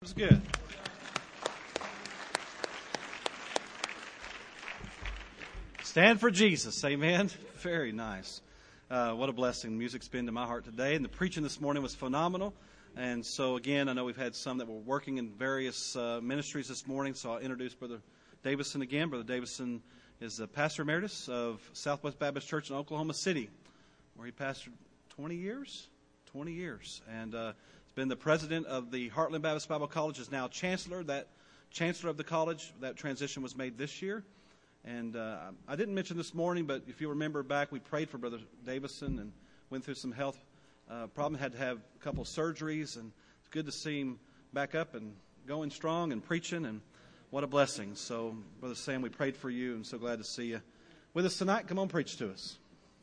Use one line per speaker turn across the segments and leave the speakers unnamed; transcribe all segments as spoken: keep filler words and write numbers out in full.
It was good. Stand for Jesus. Amen. Very nice. Uh, what a blessing music's been to my heart today. And the preaching this morning was phenomenal. And so, again, I know we've had some that were working in various uh, ministries this morning. So I'll introduce Brother Davison again. Brother Davison is the pastor emeritus of Southwest Baptist Church in Oklahoma City, where he pastored twenty years. twenty years. And uh, he's been the president of the Heartland Baptist Bible College, is now chancellor. That chancellor of the college, that transition was made this year. And uh, I didn't mention this morning, but if you remember back, we prayed for Brother Davison and went through some health uh, problems. Had to have a couple of surgeries, and it's good to see him back up and going strong and preaching, and what a blessing. So, Brother Sam, we prayed for you, and so glad to see you with us tonight. Come on, preach to us.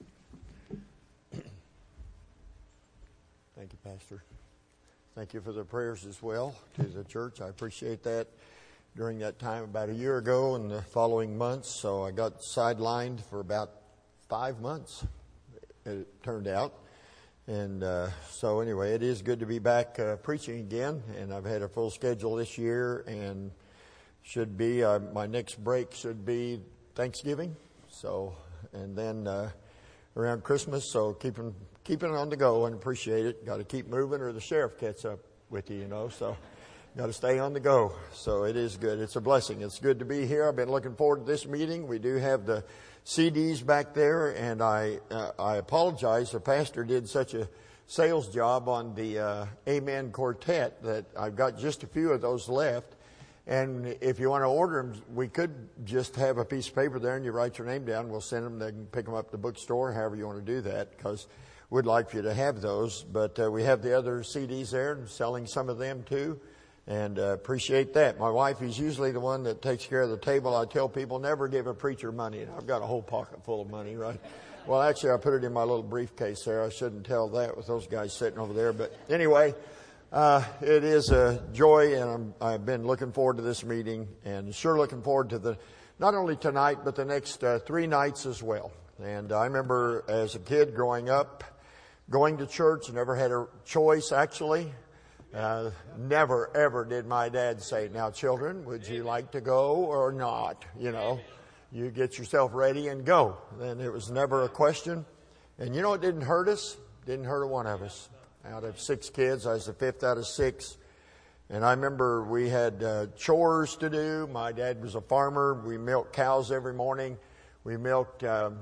Thank you, Pastor. Thank you for the prayers as well to the church. I appreciate that. During that time about a year ago and the following months, so I got sidelined for about five months, it turned out. And uh, so anyway, it is good to be back uh, preaching again, and I've had a full schedule this year, and should be, uh, my next break should be Thanksgiving, so, and then uh, around Christmas, so keeping, keeping it on the go and appreciate it. Got to keep moving or the sheriff gets up with you, you know, so. Got to stay on the go. So it is good. It's a blessing. It's good to be here. I've been looking forward to this meeting. We do have the C Ds back there, and I uh, I apologize. The pastor did such a sales job on the uh, Amen Quartet that I've got just a few of those left. And if you want to order them, we could just have a piece of paper there and you write your name down. We'll send them. They can pick them up at the bookstore, however you want to do that, because we'd like for you to have those. But uh, we have the other C Ds there and selling some of them too. And uh, appreciate that. My wife is usually the one that takes care of the table. I tell people never give a preacher money. I've got a whole pocket full of money, right? Well, actually, I put it in my little briefcase there. I shouldn't tell that with those guys sitting over there. But anyway, uh, it is a joy, and I'm, I've been looking forward to this meeting, and sure looking forward to the not only tonight but the next uh, three nights as well. And I remember as a kid growing up, going to church. Never had a choice, actually. Uh, never, ever did my dad say, now, children, would you like to go or not? You know, you get yourself ready and go. And it was never a question. And you know, it didn't hurt us. Didn't hurt one of us. Out of six kids, I was the fifth out of six. And I remember we had uh, chores to do. My dad was a farmer. We milked cows every morning. We milked... Um,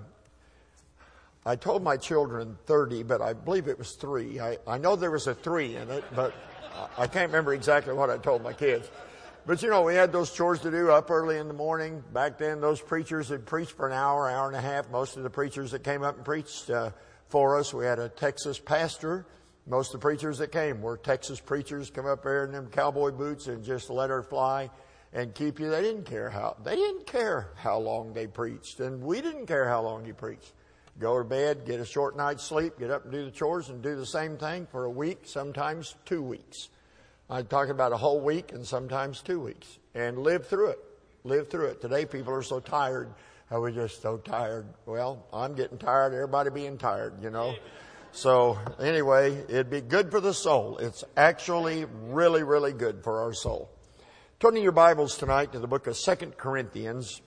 I told my children thirty, but I believe it was three. I, I know there was a three in it, but I can't remember exactly what I told my kids. But, you know, we had those chores to do up early in the morning. Back then, those preachers had preached for an hour, hour and a half. Most of the preachers that came up and preached uh, for us, we had a Texas pastor. Most of the preachers that came were Texas preachers, come up there in them cowboy boots and just let her fly and keep you. They didn't care how, they didn't care how long they preached. And we didn't care how long you preached. Go to bed, get a short night's sleep, get up and do the chores and do the same thing for a week, sometimes two weeks. I'm talking about a whole week and sometimes two weeks. And live through it. Live through it. Today people are so tired. Oh, we're just so tired. Well, I'm getting tired. Everybody being tired, you know. So anyway, it'd be good for the soul. It's actually really, really good for our soul. Turning your Bibles tonight to the book of Second Corinthians.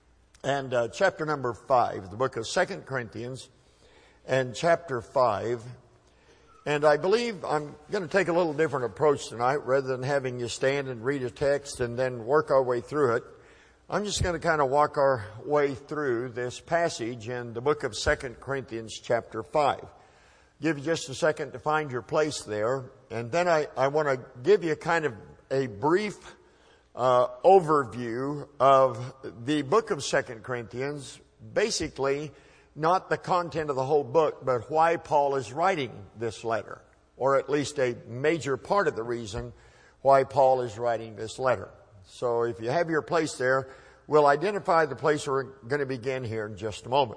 And uh, chapter number five, the book of Second Corinthians, and chapter five. And I believe I'm going to take a little different approach tonight. Rather than having you stand and read a text and then work our way through it, I'm just going to kind of walk our way through this passage in the book of Second Corinthians chapter five. Give you just a second to find your place there. And then I, I want to give you kind of a brief Uh, overview of the book of Second Corinthians, basically not the content of the whole book, but why Paul is writing this letter, or at least a major part of the reason why Paul is writing this letter. So if you have your place there, we'll identify the place we're going to begin here in just a moment.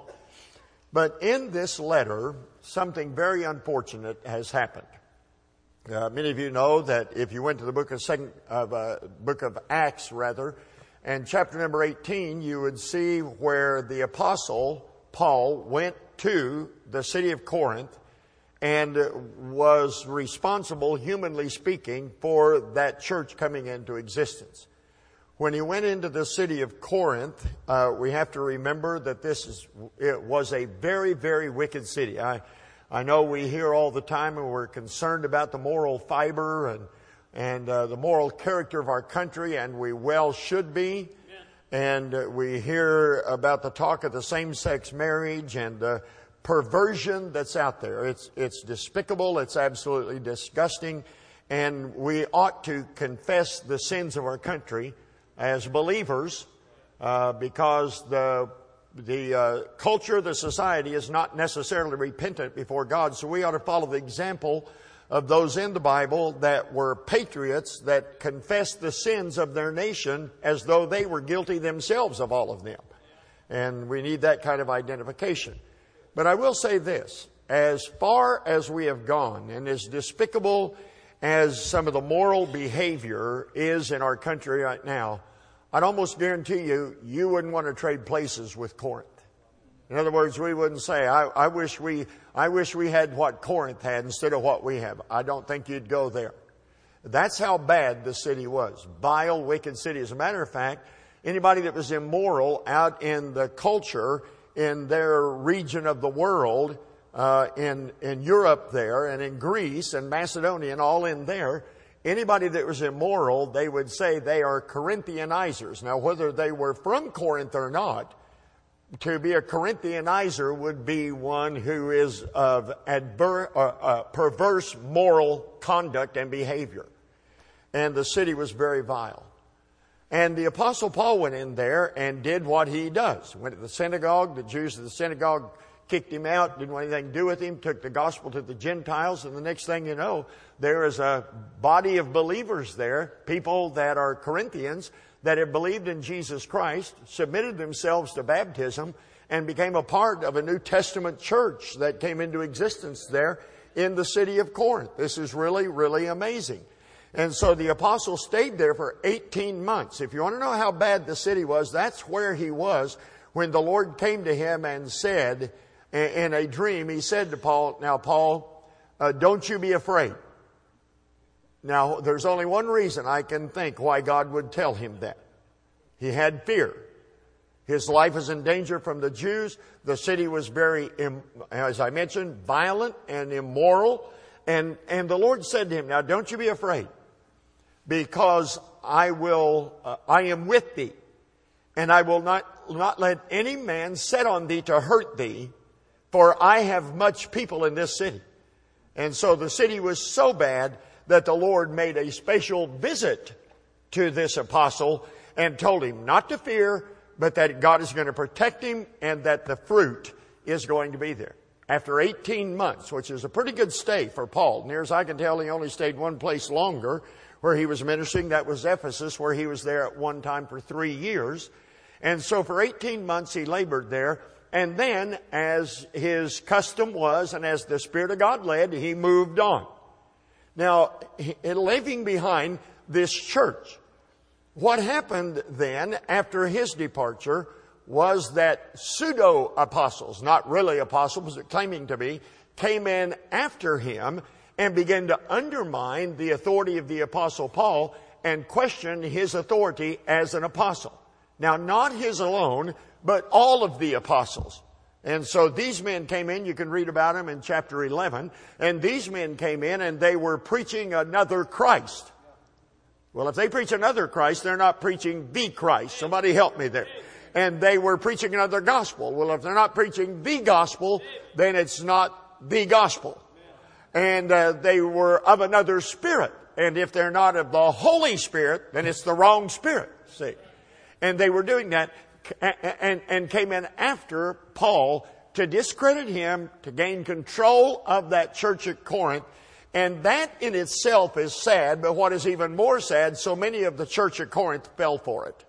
But in this letter, something very unfortunate has happened. Uh, many of you know that if you went to the book of second of uh, book of Acts, rather, and chapter number eighteen, you would see where the apostle Paul went to the city of Corinth and was responsible, humanly speaking, for that church coming into existence. When he went into the city of Corinth, uh, we have to remember that this is, it was a very, very wicked city. I, I know we hear all the time and we're concerned about the moral fiber and, and uh, the moral character of our country, and we well should be. And uh, we hear about the talk of the same-sex marriage and the perversion that's out there. It's, it's despicable. It's absolutely disgusting. And we ought to confess the sins of our country as believers, uh, because the the uh, culture, the society is not necessarily repentant before God. So we ought to follow the example of those in the Bible that were patriots that confessed the sins of their nation as though they were guilty themselves of all of them. And we need that kind of identification. But I will say this, as far as we have gone, and as despicable as some of the moral behavior is in our country right now, I'd almost guarantee you, you wouldn't want to trade places with Corinth. In other words, we wouldn't say, I, I wish we, I wish we had what Corinth had instead of what we have. I don't think you'd go there. That's how bad the city was. Vile, wicked city. As a matter of fact, anybody that was immoral out in the culture in their region of the world, Uh, in, in Europe there and in Greece and Macedonia and all in there, anybody that was immoral, they would say they are Corinthianizers. Now, whether they were from Corinth or not, to be a Corinthianizer would be one who is of adver- uh, uh, perverse moral conduct and behavior. And the city was very vile. And the Apostle Paul went in there and did what he does. Went to the synagogue. The Jews of the synagogue kicked him out, didn't want anything to do with him, took the gospel to the Gentiles, and the next thing you know, there is a body of believers there, people that are Corinthians, that have believed in Jesus Christ, submitted themselves to baptism, and became a part of a New Testament church that came into existence there in the city of Corinth. This is really, really amazing. And so the apostle stayed there for eighteen months. If you want to know how bad the city was, that's where he was when the Lord came to him and said, in a dream, he said to Paul, now, Paul, uh, don't you be afraid. Now, there's only one reason I can think why God would tell him that. He had fear. His life was in danger from the Jews. The city was very, as I mentioned, violent and immoral. And, and the Lord said to him, now, don't you be afraid, because I will, uh, I am with thee, and I will not, not let any man set on thee to hurt thee, for I have much people in this city. And so the city was so bad that the Lord made a special visit to this apostle and told him not to fear, but that God is going to protect him and that the fruit is going to be there. After eighteen months, which is a pretty good stay for Paul. Near as I can tell, he only stayed one place longer where he was ministering. That was Ephesus, where he was there at one time for three years. And so for eighteen months he labored there. And then, as his custom was, and as the Spirit of God led, he moved on. Now, leaving behind this church, what happened then after his departure was that pseudo-apostles, not really apostles, but claiming to be, came in after him and began to undermine the authority of the Apostle Paul and question his authority as an apostle. Now, not his alone, but all of the apostles. And so these men came in, you can read about them in chapter eleven, and these men came in and they were preaching another Christ. Well, if they preach another Christ, they're not preaching the Christ. Somebody help me there. And they were preaching another gospel. Well, if they're not preaching the gospel, then it's not the gospel. And uh, they were of another spirit. And if they're not of the Holy Spirit, then it's the wrong spirit. See? And they were doing that. And, and came in after Paul to discredit him, to gain control of that church at Corinth. And that in itself is sad, but what is even more sad, so many of the church at Corinth fell for it.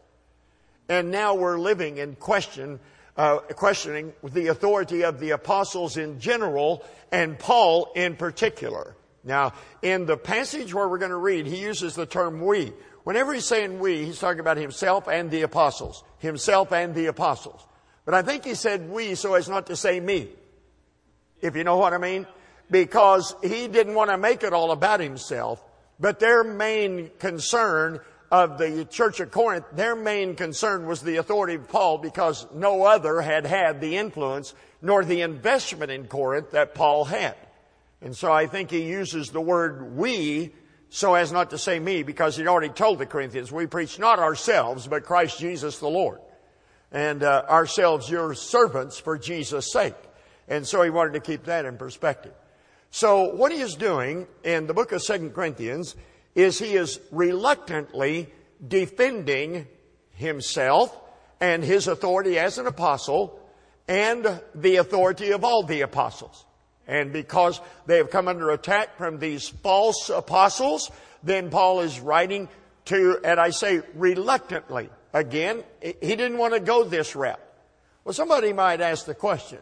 And now we're living in question, uh, questioning the authority of the apostles in general and Paul in particular. Now, in the passage where we're going to read, he uses the term we. Whenever he's saying we, he's talking about himself and the apostles. Himself and the apostles. But I think he said we so as not to say me. If you know what I mean. because he didn't want to make it all about himself. But their main concern of the church of Corinth, their main concern was the authority of Paul, because no other had had the influence nor the investment in Corinth that Paul had. And so I think he uses the word we so as not to say me, because he'd already told the Corinthians, we preach not ourselves, but Christ Jesus the Lord. And uh, ourselves your servants for Jesus' sake. And so he wanted to keep that in perspective. So what he is doing in the book of Second Corinthians is he is reluctantly defending himself and his authority as an apostle and the authority of all the apostles. And because they have come under attack from these false apostles, then Paul is writing to, and I say reluctantly, again, he didn't want to go this route. Well, somebody might ask the question,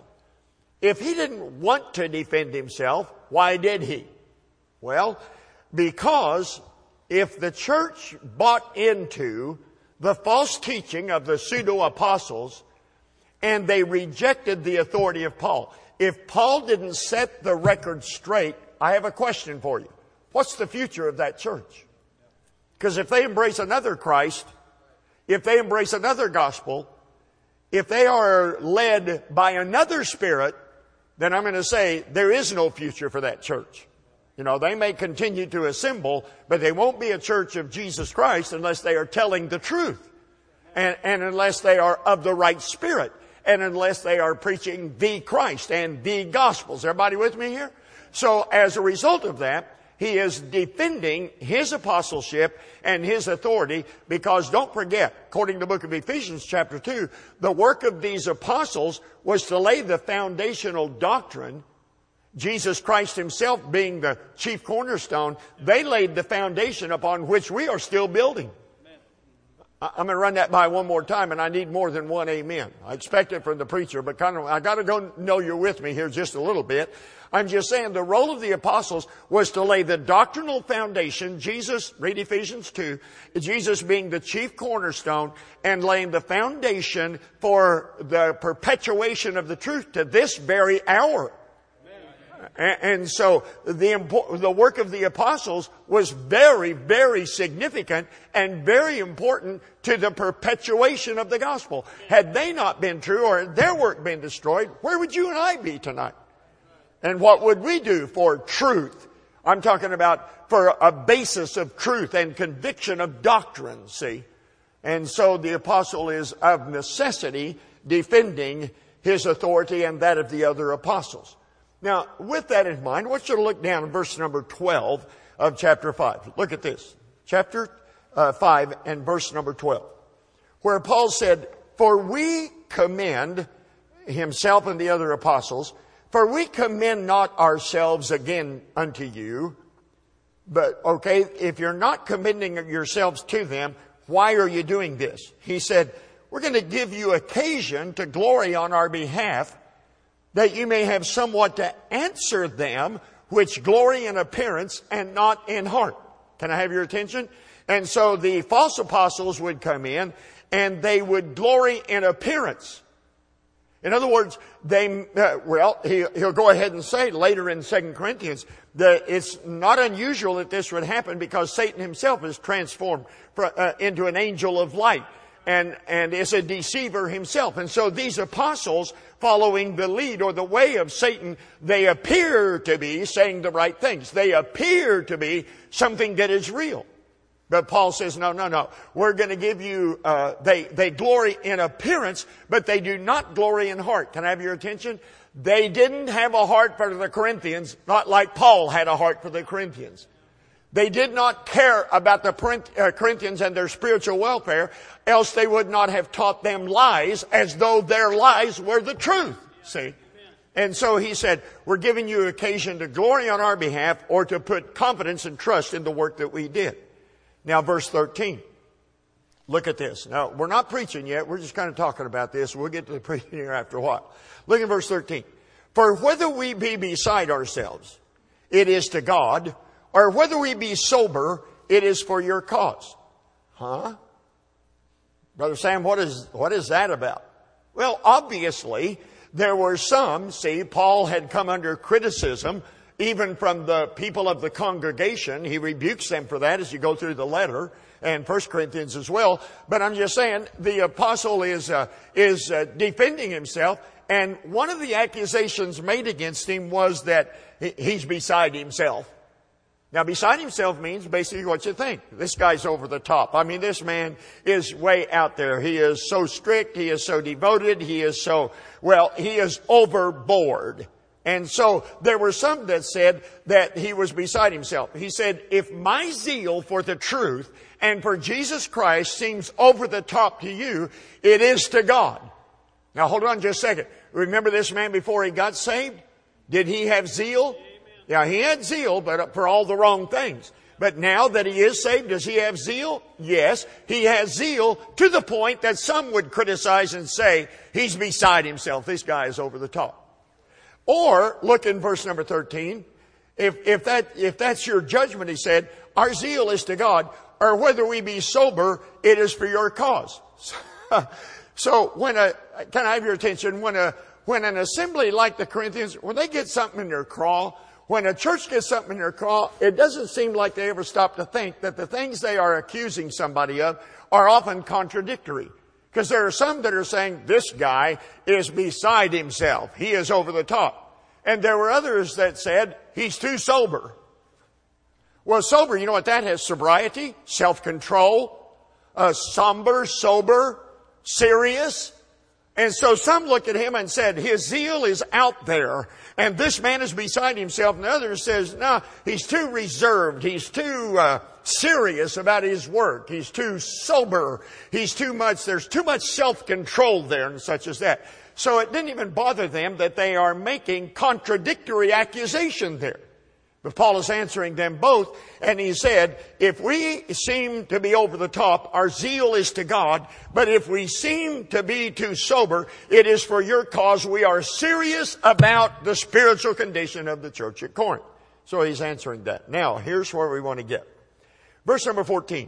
if he didn't want to defend himself, why did he? Well, because if the church bought into the false teaching of the pseudo-apostles and they rejected the authority of Paul, if Paul didn't set the record straight, I have a question for you. What's the future of that church? Because if they embrace another Christ, if they embrace another gospel, if they are led by another spirit, then I'm going to say there is no future for that church. You know, they may continue to assemble, but they won't be a church of Jesus Christ unless they are telling the truth. And, and unless they are of the right spirit. And unless they are preaching the Christ and the Gospels. Everybody with me here? So as a result of that, he is defending his apostleship and his authority, because don't forget, according to the book of Ephesians chapter two, the work of these apostles was to lay the foundational doctrine. Jesus Christ himself being the chief cornerstone, they laid the foundation upon which we are still building. I'm going to run that by one more time, and I need more than one amen. I expect it from the preacher, but kind of, I got to go know you're with me here just a little bit. I'm just saying the role of the apostles was to lay the doctrinal foundation. Jesus, read Ephesians two, Jesus being the chief cornerstone and laying the foundation for the perpetuation of the truth to this very hour. And so the, the work of the apostles was very, very significant and very important to the perpetuation of the gospel. Had they not been true, or had their work been destroyed, where would you and I be tonight? And what would we do for truth? I'm talking about for a basis of truth and conviction of doctrine, see? And so the apostle is of necessity defending his authority and that of the other apostles. Now, with that in mind, I want you to look down at verse number twelve of chapter five. Look at this. Chapter uh, five and verse number twelve. Where Paul said, for we commend himself and the other apostles, for we commend not ourselves again unto you. But, okay, if you're not commending yourselves to them, why are you doing this? He said, we're going to give you occasion to glory on our behalf, that you may have somewhat to answer them which glory in appearance and not in heart. Can I have your attention? And so the false apostles would come in and they would glory in appearance. In other words, they, uh, well, he, he'll go ahead and say later in Second Corinthians that it's not unusual that this would happen because Satan himself is transformed for, uh, into an angel of light. And, and is a deceiver himself. And so these apostles, following the lead or the way of Satan, they appear to be saying the right things. They appear to be something that is real. But Paul says, no, no, no. We're going to give you, uh, they, they glory in appearance, but they do not glory in heart. Can I have your attention? They didn't have a heart for the Corinthians, not like Paul had a heart for the Corinthians. They did not care about the Corinthians and their spiritual welfare, else they would not have taught them lies as though their lies were the truth. See? And so he said, we're giving you occasion to glory on our behalf or to put confidence and trust in the work that we did. Now, verse thirteen. Look at this. Now, we're not preaching yet. We're just kind of talking about this. We'll get to the preaching here after a while. Look at verse thirteen. For whether we be beside ourselves, it is to God, or whether we be sober, it is for your cause. Huh? Brother Sam, what is, what is that about? Well, obviously, there were some, see, Paul had come under criticism even from the people of the congregation. He rebukes them for that as you go through the letter, and First Corinthians as well. But I'm just saying, the apostle is uh, is uh, defending himself, and one of the accusations made against him was that he's beside himself. Now, beside himself means basically what you think. This guy's over the top. I mean, this man is way out there. He is so strict. He is so devoted. He is so, well, he is overboard. And so there were some that said that he was beside himself. He said, if my zeal for the truth and for Jesus Christ seems over the top to you, it is to God. Now, hold on just a second. Remember this man before he got saved? Did he have zeal? Yeah, he had zeal, but for all the wrong things. But now that he is saved, does he have zeal? Yes, he has zeal to the point that some would criticize and say, he's beside himself. This guy is over the top. Or, look in verse number thirteen. If, if that, if that's your judgment, he said, our zeal is to God, or whether we be sober, it is for your cause. So when a, can I have your attention? When a, when an assembly like the Corinthians, when they get something in their craw, when a church gets something in their craw, it doesn't seem like they ever stop to think that the things they are accusing somebody of are often contradictory. Because there are some that are saying, this guy is beside himself. He is over the top. And there were others that said, he's too sober. Well, sober, you know what that has? Sobriety, self-control, uh, somber, sober, serious. And so some looked at him and said, his zeal is out there, and this man is beside himself. And others says, no, he's too reserved. He's too uh, serious about his work. He's too sober. He's too much, there's too much self-control there and such as that. So it didn't even bother them that they are making contradictory accusation there. But Paul is answering them both, and he said, if we seem to be over the top, our zeal is to God, but if we seem to be too sober, it is for your cause. We are serious about the spiritual condition of the church at Corinth. So he's answering that. Now, here's where we want to get. Verse number fourteen.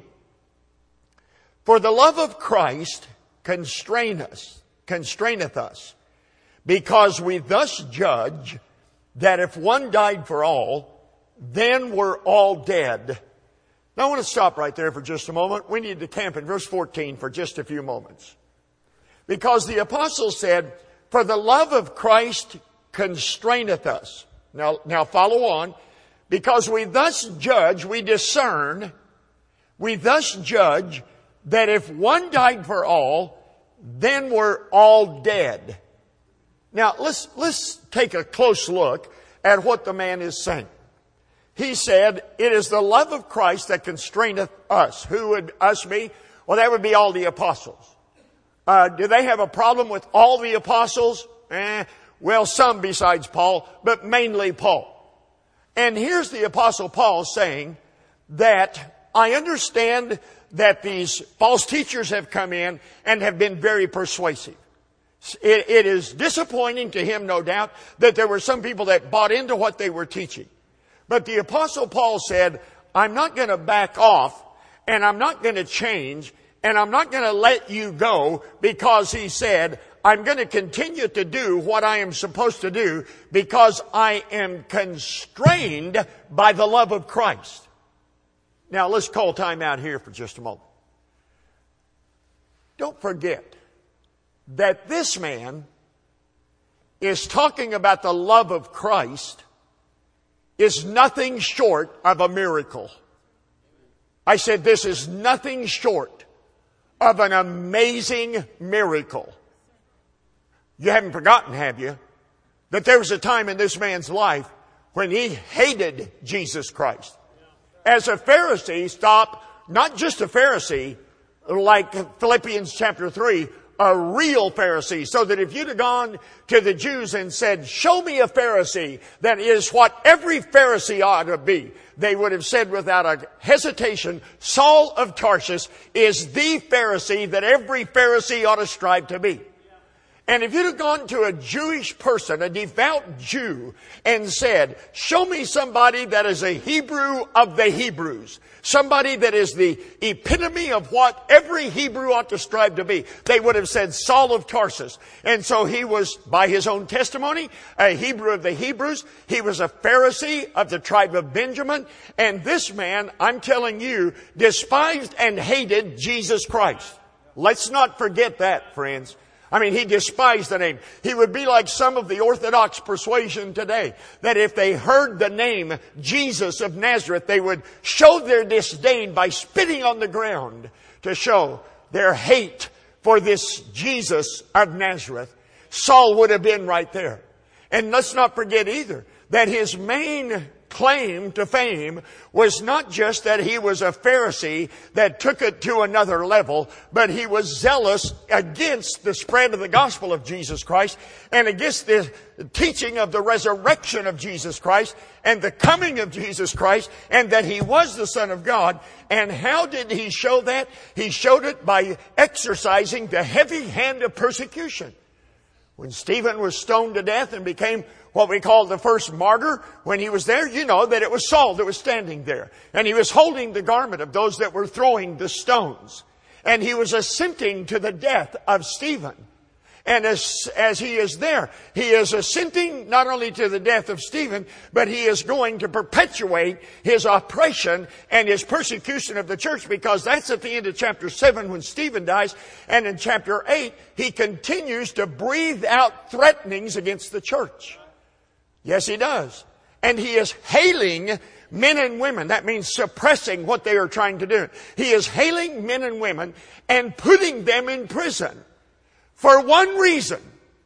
For the love of Christ constrain us, constraineth us, because we thus judge that if one died for all, then we're all dead. Now I want to stop right there for just a moment. We need to camp in verse fourteen for just a few moments. Because the apostle said, for the love of Christ constraineth us. Now, now follow on. Because we thus judge, we discern, we thus judge that if one died for all, then we're all dead. Now let's, let's take a close look at what the man is saying. He said, it is the love of Christ that constraineth us. Who would us be? Well, that would be all the apostles. Uh, do they have a problem with all the apostles? Eh, well, some besides Paul, but mainly Paul. And here's the apostle Paul saying that I understand that these false teachers have come in and have been very persuasive. It, it is disappointing to him, no doubt, that there were some people that bought into what they were teaching. But the apostle Paul said, I'm not going to back off, and I'm not going to change, and I'm not going to let you go, because he said, I'm going to continue to do what I am supposed to do because I am constrained by the love of Christ. Now let's call time out here for just a moment. Don't forget that this man is talking about the love of Christ is nothing short of a miracle. I said this is nothing short of an amazing miracle. You haven't forgotten, have you, that there was a time in this man's life when he hated Jesus Christ. As a Pharisee, stop, not just a Pharisee, like Philippians chapter three, a real Pharisee, so that if you'd have gone to the Jews and said, show me a Pharisee that is what every Pharisee ought to be, they would have said without a hesitation, Saul of Tarsus is the Pharisee that every Pharisee ought to strive to be. And if you'd have gone to a Jewish person, a devout Jew, and said, show me somebody that is a Hebrew of the Hebrews, somebody that is the epitome of what every Hebrew ought to strive to be, they would have said Saul of Tarsus. And so he was, by his own testimony, a Hebrew of the Hebrews. He was a Pharisee of the tribe of Benjamin. And this man, I'm telling you, despised and hated Jesus Christ. Let's not forget that, friends. I mean, he despised the name. He would be like some of the Orthodox persuasion today, that if they heard the name Jesus of Nazareth, they would show their disdain by spitting on the ground to show their hate for this Jesus of Nazareth. Saul would have been right there. And let's not forget either that his main claim to fame was not just that he was a Pharisee that took it to another level, but he was zealous against the spread of the gospel of Jesus Christ and against the teaching of the resurrection of Jesus Christ and the coming of Jesus Christ, and that he was the Son of God. And how did he show that? He showed it by exercising the heavy hand of persecution. When Stephen was stoned to death and became what we call the first martyr, when he was there, you know that it was Saul that was standing there. And he was holding the garment of those that were throwing the stones. And he was assenting to the death of Stephen. And as, as he is there, he is assenting not only to the death of Stephen, but he is going to perpetuate his oppression and his persecution of the church, because that's at the end of chapter seven when Stephen dies. And in chapter eight, he continues to breathe out threatenings against the church. Yes, he does. And he is hailing men and women. That means suppressing what they are trying to do. He is hailing men and women and putting them in prison for one reason.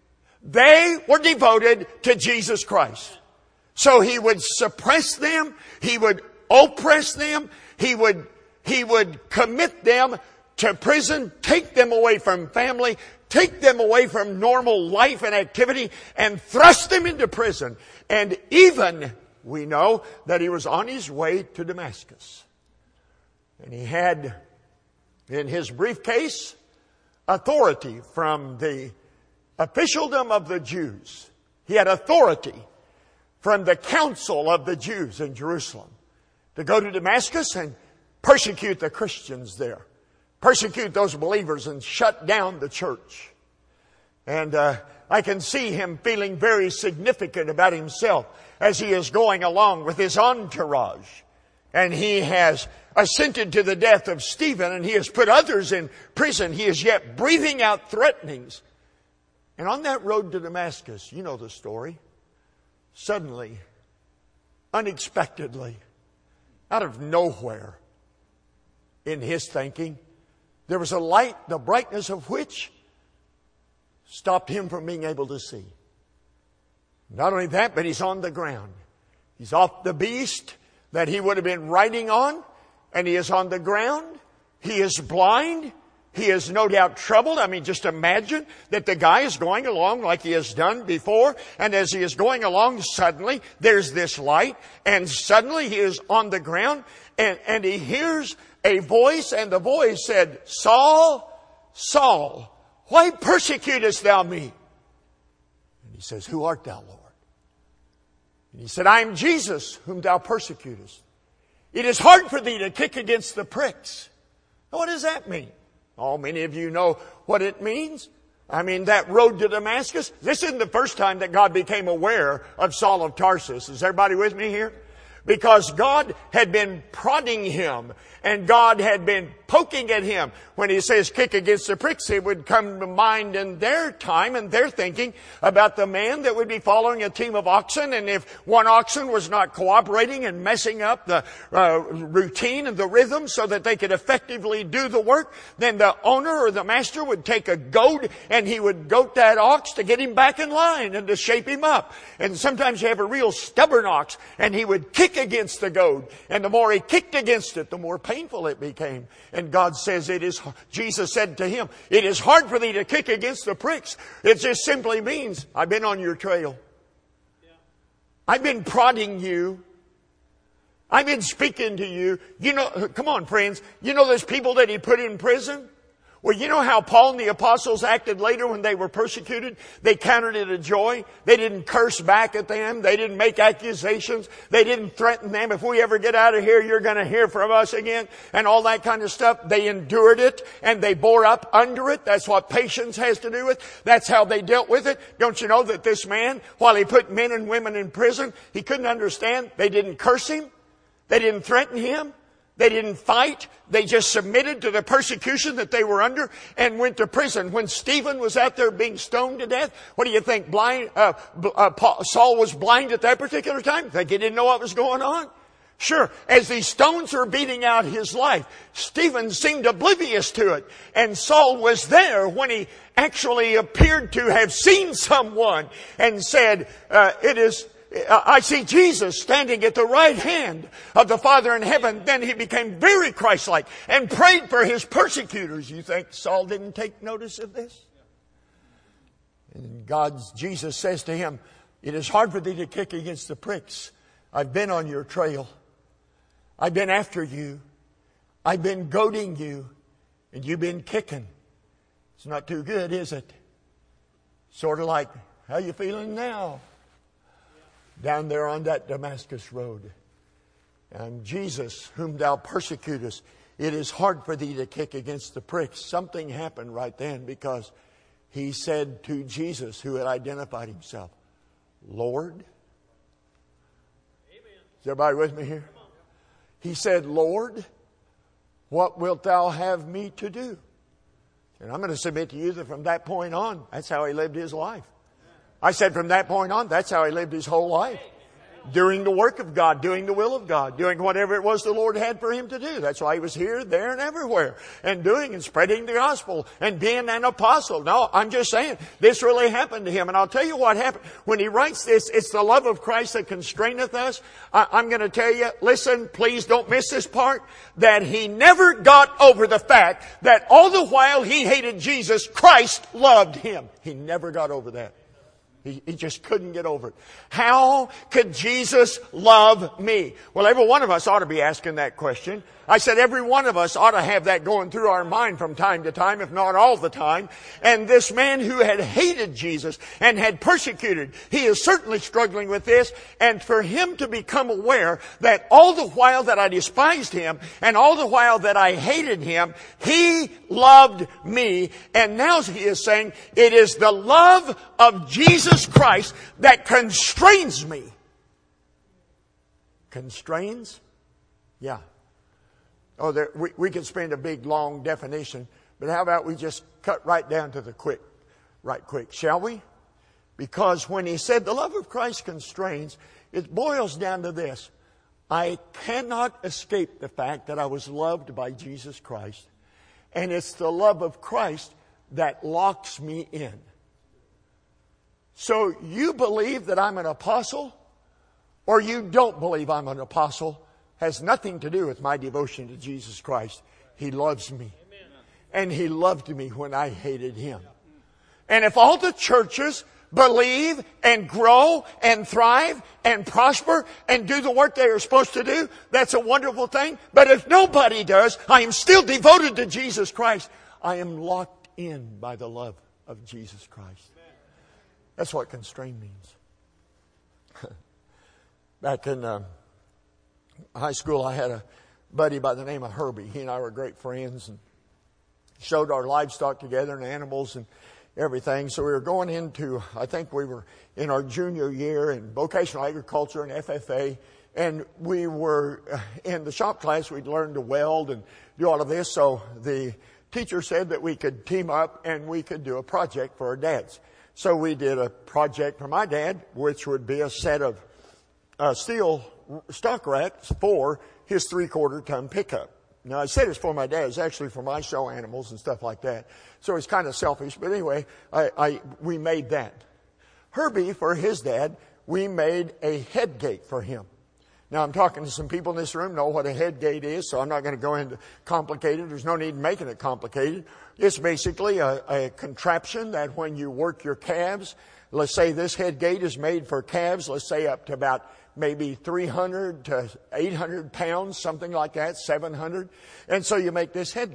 They were devoted to Jesus Christ. So he would suppress them. He would oppress them. He would, he would commit them to prison, take them away from family, take them away from normal life and activity, and thrust them into prison. And even, we know, that he was on his way to Damascus. And he had in his briefcase authority from the officialdom of the Jews. He had authority from the council of the Jews in Jerusalem to go to Damascus and persecute the Christians there. Persecute those believers and shut down the church. And uh, I can see him feeling very significant about himself as he is going along with his entourage. And he has assented to the death of Stephen, and he has put others in prison. He is yet breathing out threatenings. And on that road to Damascus, you know the story, suddenly, unexpectedly, out of nowhere, in his thinking, there was a light, the brightness of which stopped him from being able to see. Not only that, but he's on the ground. He's off the beast that he would have been riding on, and he is on the ground. He is blind. He is no doubt troubled. I mean, just imagine that the guy is going along like he has done before, and as he is going along, suddenly there's this light, and suddenly he is on the ground, and, and he hears a voice, and the voice said, Saul, Saul, why persecutest thou me? And he says, who art thou, Lord? And he said, I am Jesus, whom thou persecutest. It is hard for thee to kick against the pricks. Now, what does that mean? Oh, many of you know what it means. I mean, that road to Damascus, this isn't the first time that God became aware of Saul of Tarsus. Is everybody with me here? Because God had been prodding him, and God had been poking at him. When he says kick against the pricks, it would come to mind in their time and their thinking about the man that would be following a team of oxen, and if one oxen was not cooperating and messing up the uh, routine and the rhythm so that they could effectively do the work, then the owner or the master would take a goad and he would goat that ox to get him back in line and to shape him up. And sometimes you have a real stubborn ox, and he would kick against the goad, and the more he kicked against it, the more painful it became. And God says it is, Jesus said to him, it is hard for thee to kick against the pricks. It just simply means, I've been on your trail. I've been prodding you. I've been speaking to you. You know, come on, friends. You know those people that he put in prison? Well, you know how Paul and the apostles acted later when they were persecuted? They counted it a joy. They didn't curse back at them. They didn't make accusations. They didn't threaten them. If we ever get out of here, you're going to hear from us again. And all that kind of stuff. They endured it and they bore up under it. That's what patience has to do with. That's how they dealt with it. Don't you know that this man, while he put men and women in prison, he couldn't understand. They didn't curse him. They didn't threaten him. They didn't fight. They just submitted to the persecution that they were under and went to prison. When Stephen was out there being stoned to death, what do you think? Blind, uh, uh, Paul, Saul was blind at that particular time? Think he didn't know what was going on? Sure. As these stones were beating out his life, Stephen seemed oblivious to it. And Saul was there when he actually appeared to have seen someone and said, uh, it is... I see Jesus standing at the right hand of the Father in heaven. Then he became very Christ-like and prayed for his persecutors. You think Saul didn't take notice of this? And God's Jesus says to him, it is hard for thee to kick against the pricks. I've been on your trail. I've been after you. I've been goading you. And you've been kicking. It's not too good, is it? Sort of like, how you feeling now? Down there on that Damascus road. And Jesus, whom thou persecutest, it is hard for thee to kick against the pricks. Something happened right then because he said to Jesus, who had identified himself, Lord. Amen. Is everybody with me here? He said, Lord, what wilt thou have me to do? And I'm going to submit to you that from that point on, that's how he lived his life. I said from that point on, that's how he lived his whole life. Doing the work of God, doing the will of God, doing whatever it was the Lord had for him to do. That's why he was here, there, and everywhere. And doing and spreading the gospel and being an apostle. No, I'm just saying, this really happened to him. And I'll tell you what happened. When he writes this, it's the love of Christ that constraineth us. I, I'm going to tell you, listen, please don't miss this part, that he never got over the fact that all the while he hated Jesus, Christ loved him. He never got over that. He, he just couldn't get over it. How could Jesus love me? Well, every one of us ought to be asking that question. I said every one of us ought to have that going through our mind from time to time, if not all the time. And this man who had hated Jesus and had persecuted, he is certainly struggling with this. And for him to become aware that all the while that I despised him and all the while that I hated him, he loved me. And now he is saying, it is the love of Jesus Christ that constrains me. Constrains? Yeah. Oh, there, we, we could spend a big, long definition. But how about we just cut right down to the quick, right quick, shall we? Because when he said the love of Christ constrains, it boils down to this. I cannot escape the fact that I was loved by Jesus Christ. And it's the love of Christ that locks me in. So you believe that I'm an apostle, or you don't believe I'm an apostle, has nothing to do with my devotion to Jesus Christ. He loves me. Amen. And He loved me when I hated Him. And if all the churches believe and grow and thrive and prosper and do the work they are supposed to do, that's a wonderful thing. But if nobody does, I am still devoted to Jesus Christ. I am locked in by the love of Jesus Christ. That's what constrain means. Back in uh, high school, I had a buddy by the name of Herbie. He and I were great friends and showed our livestock together and animals and everything. So we were going into, I think we were in our junior year in vocational agriculture and F F A. And we were in the shop class, we'd learned to weld and do all of this. So the teacher said that we could team up and we could do a project for our dads. So we did a project for my dad, which would be a set of uh, steel stock racks for his three-quarter ton pickup. Now, I said it's for my dad. It's actually for my show animals and stuff like that. So it's kind of selfish. But anyway, I, I we made that. Herbie, for his dad, we made a head gate for him. Now, I'm talking to some people in this room know what a head gate is, so I'm not going to go into complicated. There's no need in making it complicated. It's basically a, a contraption that when you work your calves, let's say this head gate is made for calves, let's say up to about maybe three hundred to eight hundred pounds, something like that, seven hundred. And so you make this head gate.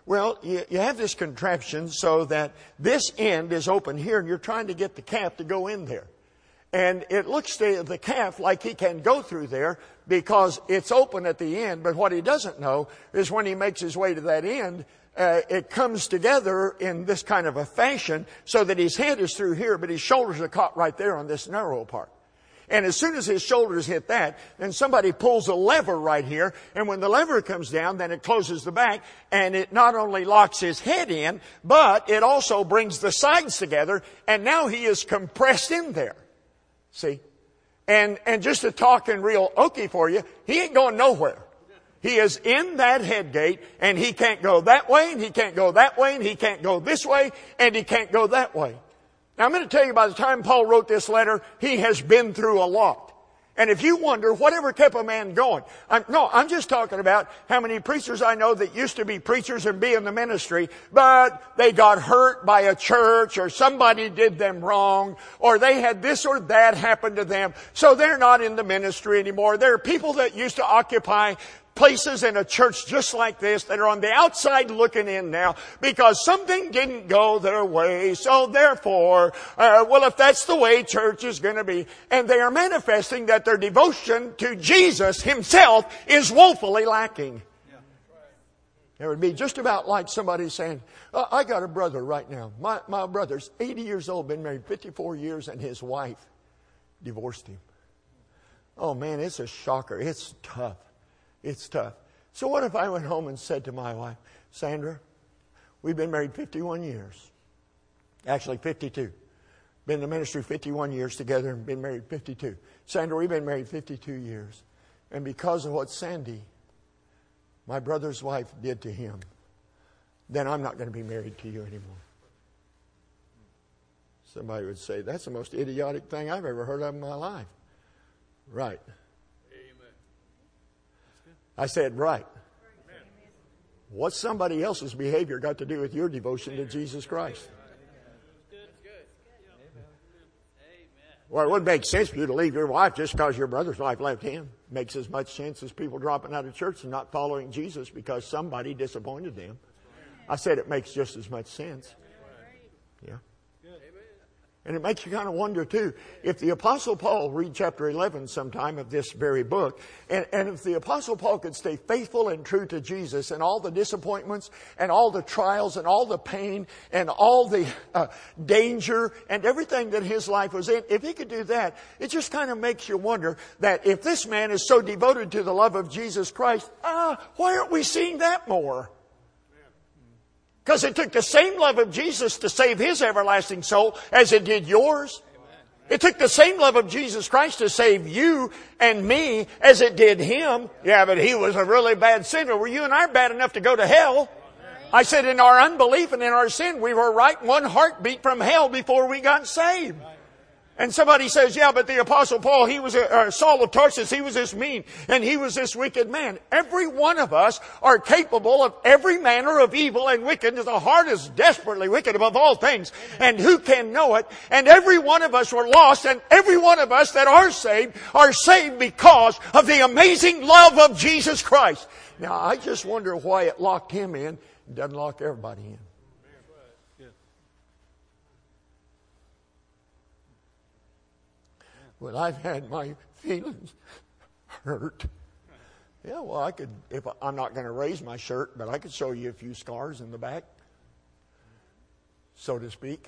Well, you, you have this contraption so that this end is open here, and you're trying to get the calf to go in there. And it looks to the calf like he can go through there because it's open at the end. But what he doesn't know is when he makes his way to that end, uh, it comes together in this kind of a fashion so that his head is through here, but his shoulders are caught right there on this narrow part. And as soon as his shoulders hit that, then somebody pulls a lever right here. And when the lever comes down, then it closes the back. And it not only locks his head in, but it also brings the sides together. And now he is compressed in there. See? And, and just to talk in real oaky for you, he ain't going nowhere. He is in that head gate, and he can't go that way, and he can't go that way, and he can't go this way, and he can't go that way. Now, I'm going to tell you, by the time Paul wrote this letter, he has been through a lot. And if you wonder, whatever kept a man going? I'm, no, I'm just talking about how many preachers I know that used to be preachers and be in the ministry, but they got hurt by a church, or somebody did them wrong, or they had this or that happen to them, so they're not in the ministry anymore. There are people that used to occupy places in a church just like this that are on the outside looking in now because something didn't go their way. So therefore, uh, well, if that's the way church is going to be, and they are manifesting that their devotion to Jesus himself is woefully lacking. It would be just about like somebody saying, oh, I got a brother right now. My, my brother's eighty years old, been married fifty-four years, and his wife divorced him. Oh man, it's a shocker. It's tough. It's tough. So what if I went home and said to my wife, Sandra, we've been married fifty-one years. Actually, fifty-two. Been in the ministry fifty-one years together and been married fifty-two. Sandra, we've been married fifty-two years. And because of what Sandy, my brother's wife, did to him, then I'm not going to be married to you anymore. Somebody would say, that's the most idiotic thing I've ever heard of in my life. Right. I said, right. What's somebody else's behavior got to do with your devotion to Jesus Christ? Well, it wouldn't make sense for you to leave your wife just because your brother's wife left him. Makes as much sense as people dropping out of church and not following Jesus because somebody disappointed them. I said it makes just as much sense. Yeah. And it makes you kind of wonder, too, if the Apostle Paul, read chapter eleven sometime of this very book, and, and if the Apostle Paul could stay faithful and true to Jesus and all the disappointments and all the trials and all the pain and all the uh, danger and everything that his life was in, if he could do that, it just kind of makes you wonder that if this man is so devoted to the love of Jesus Christ, ah, why aren't we seeing that more? Because it took the same love of Jesus to save his everlasting soul as it did yours. It took the same love of Jesus Christ to save you and me as it did him. Yeah, but he was a really bad sinner. Well, you and I are bad enough to go to hell. I said in our unbelief and in our sin, we were right one heartbeat from hell before we got saved. And somebody says, yeah, but the Apostle Paul, he was a, uh, Saul of Tarsus, he was this mean, and he was this wicked man. Every one of us are capable of every manner of evil and wickedness. The heart is desperately wicked above all things, and who can know it? And every one of us were lost, and every one of us that are saved are saved because of the amazing love of Jesus Christ. Now, I just wonder why it locked him in. It doesn't lock everybody in. Well, I've had my feelings hurt. Yeah, well, I could, if I, I'm not going to raise my shirt, but I could show you a few scars in the back, so to speak.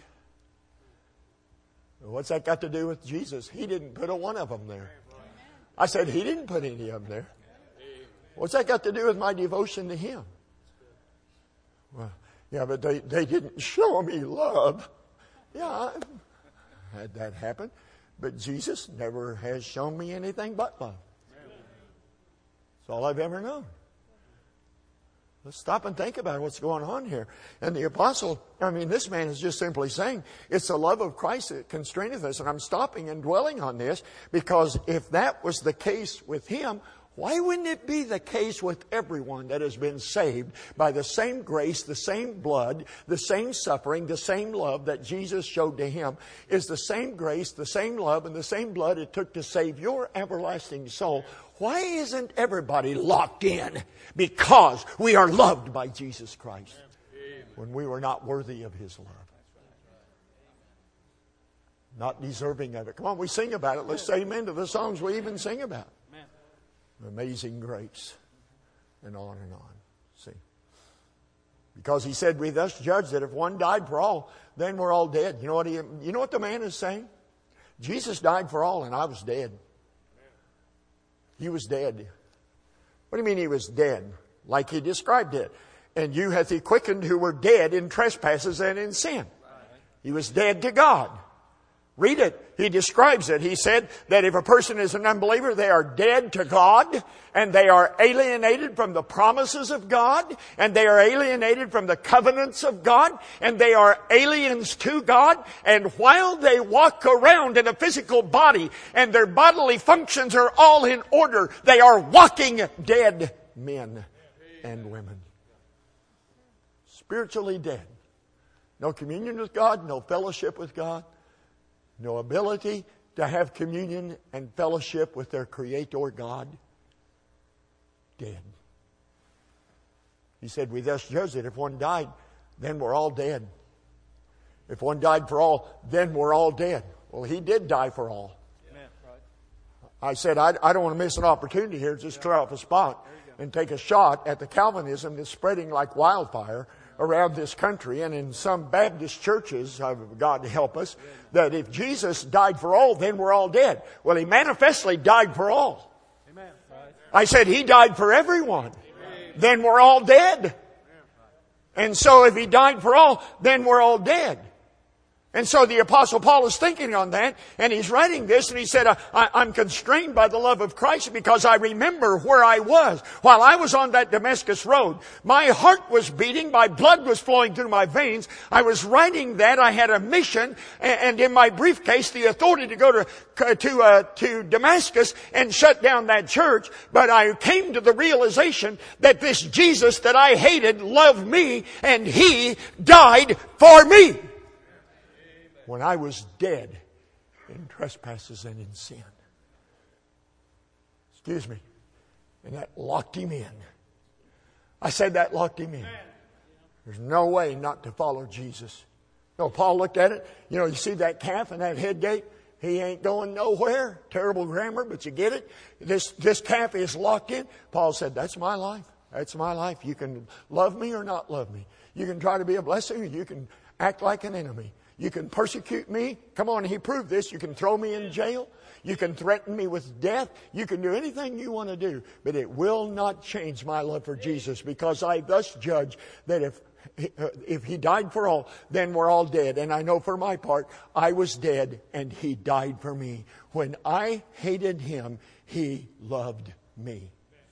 What's that got to do with Jesus? He didn't put a one of them there. I said, he didn't put any of them there. What's that got to do with my devotion to him? Well, yeah, but they, they didn't show me love. Yeah, I've had that happen. But Jesus never has shown me anything but love. That's all I've ever known. Let's stop and think about what's going on here. And the apostle, I mean, this man is just simply saying, it's the love of Christ that constraineth us. And I'm stopping and dwelling on this because if that was the case with him, Why wouldn't it be the case with everyone that has been saved by the same grace, the same blood, the same suffering, the same love that Jesus showed to him is the same grace, the same love, and the same blood it took to save your everlasting soul? Why isn't everybody locked in? Because we are loved by Jesus Christ when we were not worthy of His love. Not deserving of it. Come on, we sing about it. Let's say amen to the songs we even sing about. Amazing grace, and on and on. See? Because He said, we thus judge that if one died for all, then we're all dead. You know what he, you know what the man is saying? Jesus died for all, and I was dead. He was dead. What do you mean He was dead? Like He described it. And you hath He quickened who were dead in trespasses and in sin. He was dead to God. Read it. He describes it. He said that if a person is an unbeliever, they are dead to God, and they are alienated from the promises of God, and they are alienated from the covenants of God, and they are aliens to God. And while they walk around in a physical body and their bodily functions are all in order, they are walking dead men and women. Spiritually dead. No communion with God, no fellowship with God. No ability to have communion and fellowship with their Creator God. Dead. He said, we thus judge that if one died, then we're all dead. If one died for all, then we're all dead. Well, He did die for all. Yeah. I said, I, I don't want to miss an opportunity here to just clear off a spot and take a shot at the Calvinism that's spreading like wildfire around this country and in some Baptist churches, God to help us, that if Jesus died for all, then we're all dead. Well, He manifestly died for all. Amen. I said He died for everyone. Amen. Then we're all dead. And so if He died for all, then we're all dead. And so the Apostle Paul is thinking on that, and he's writing this, and he said, I, I'm constrained by the love of Christ because I remember where I was. While I was on that Damascus road, my heart was beating, my blood was flowing through my veins. I was writing that. I had a mission, and, and in my briefcase, the authority to go to, to, uh, to Damascus and shut down that church. But I came to the realization that this Jesus that I hated loved me, and He died for me when I was dead in trespasses and in sin. Excuse me. And that locked Him in. I said that locked Him in. There's no way not to follow Jesus. No, Paul looked at it. You know, you see that calf and that head gate? He ain't going nowhere. Terrible grammar, but you get it. This, this calf is locked in. Paul said, that's my life. That's my life. You can love me or not love me. You can try to be a blessing or you can act like an enemy. You can persecute me. Come on, He proved this. You can throw me in jail. You can threaten me with death. You can do anything you want to do. But it will not change my love for Jesus, because I thus judge that if, if He died for all, then we're all dead. And I know for my part, I was dead and He died for me. When I hated Him, He loved me.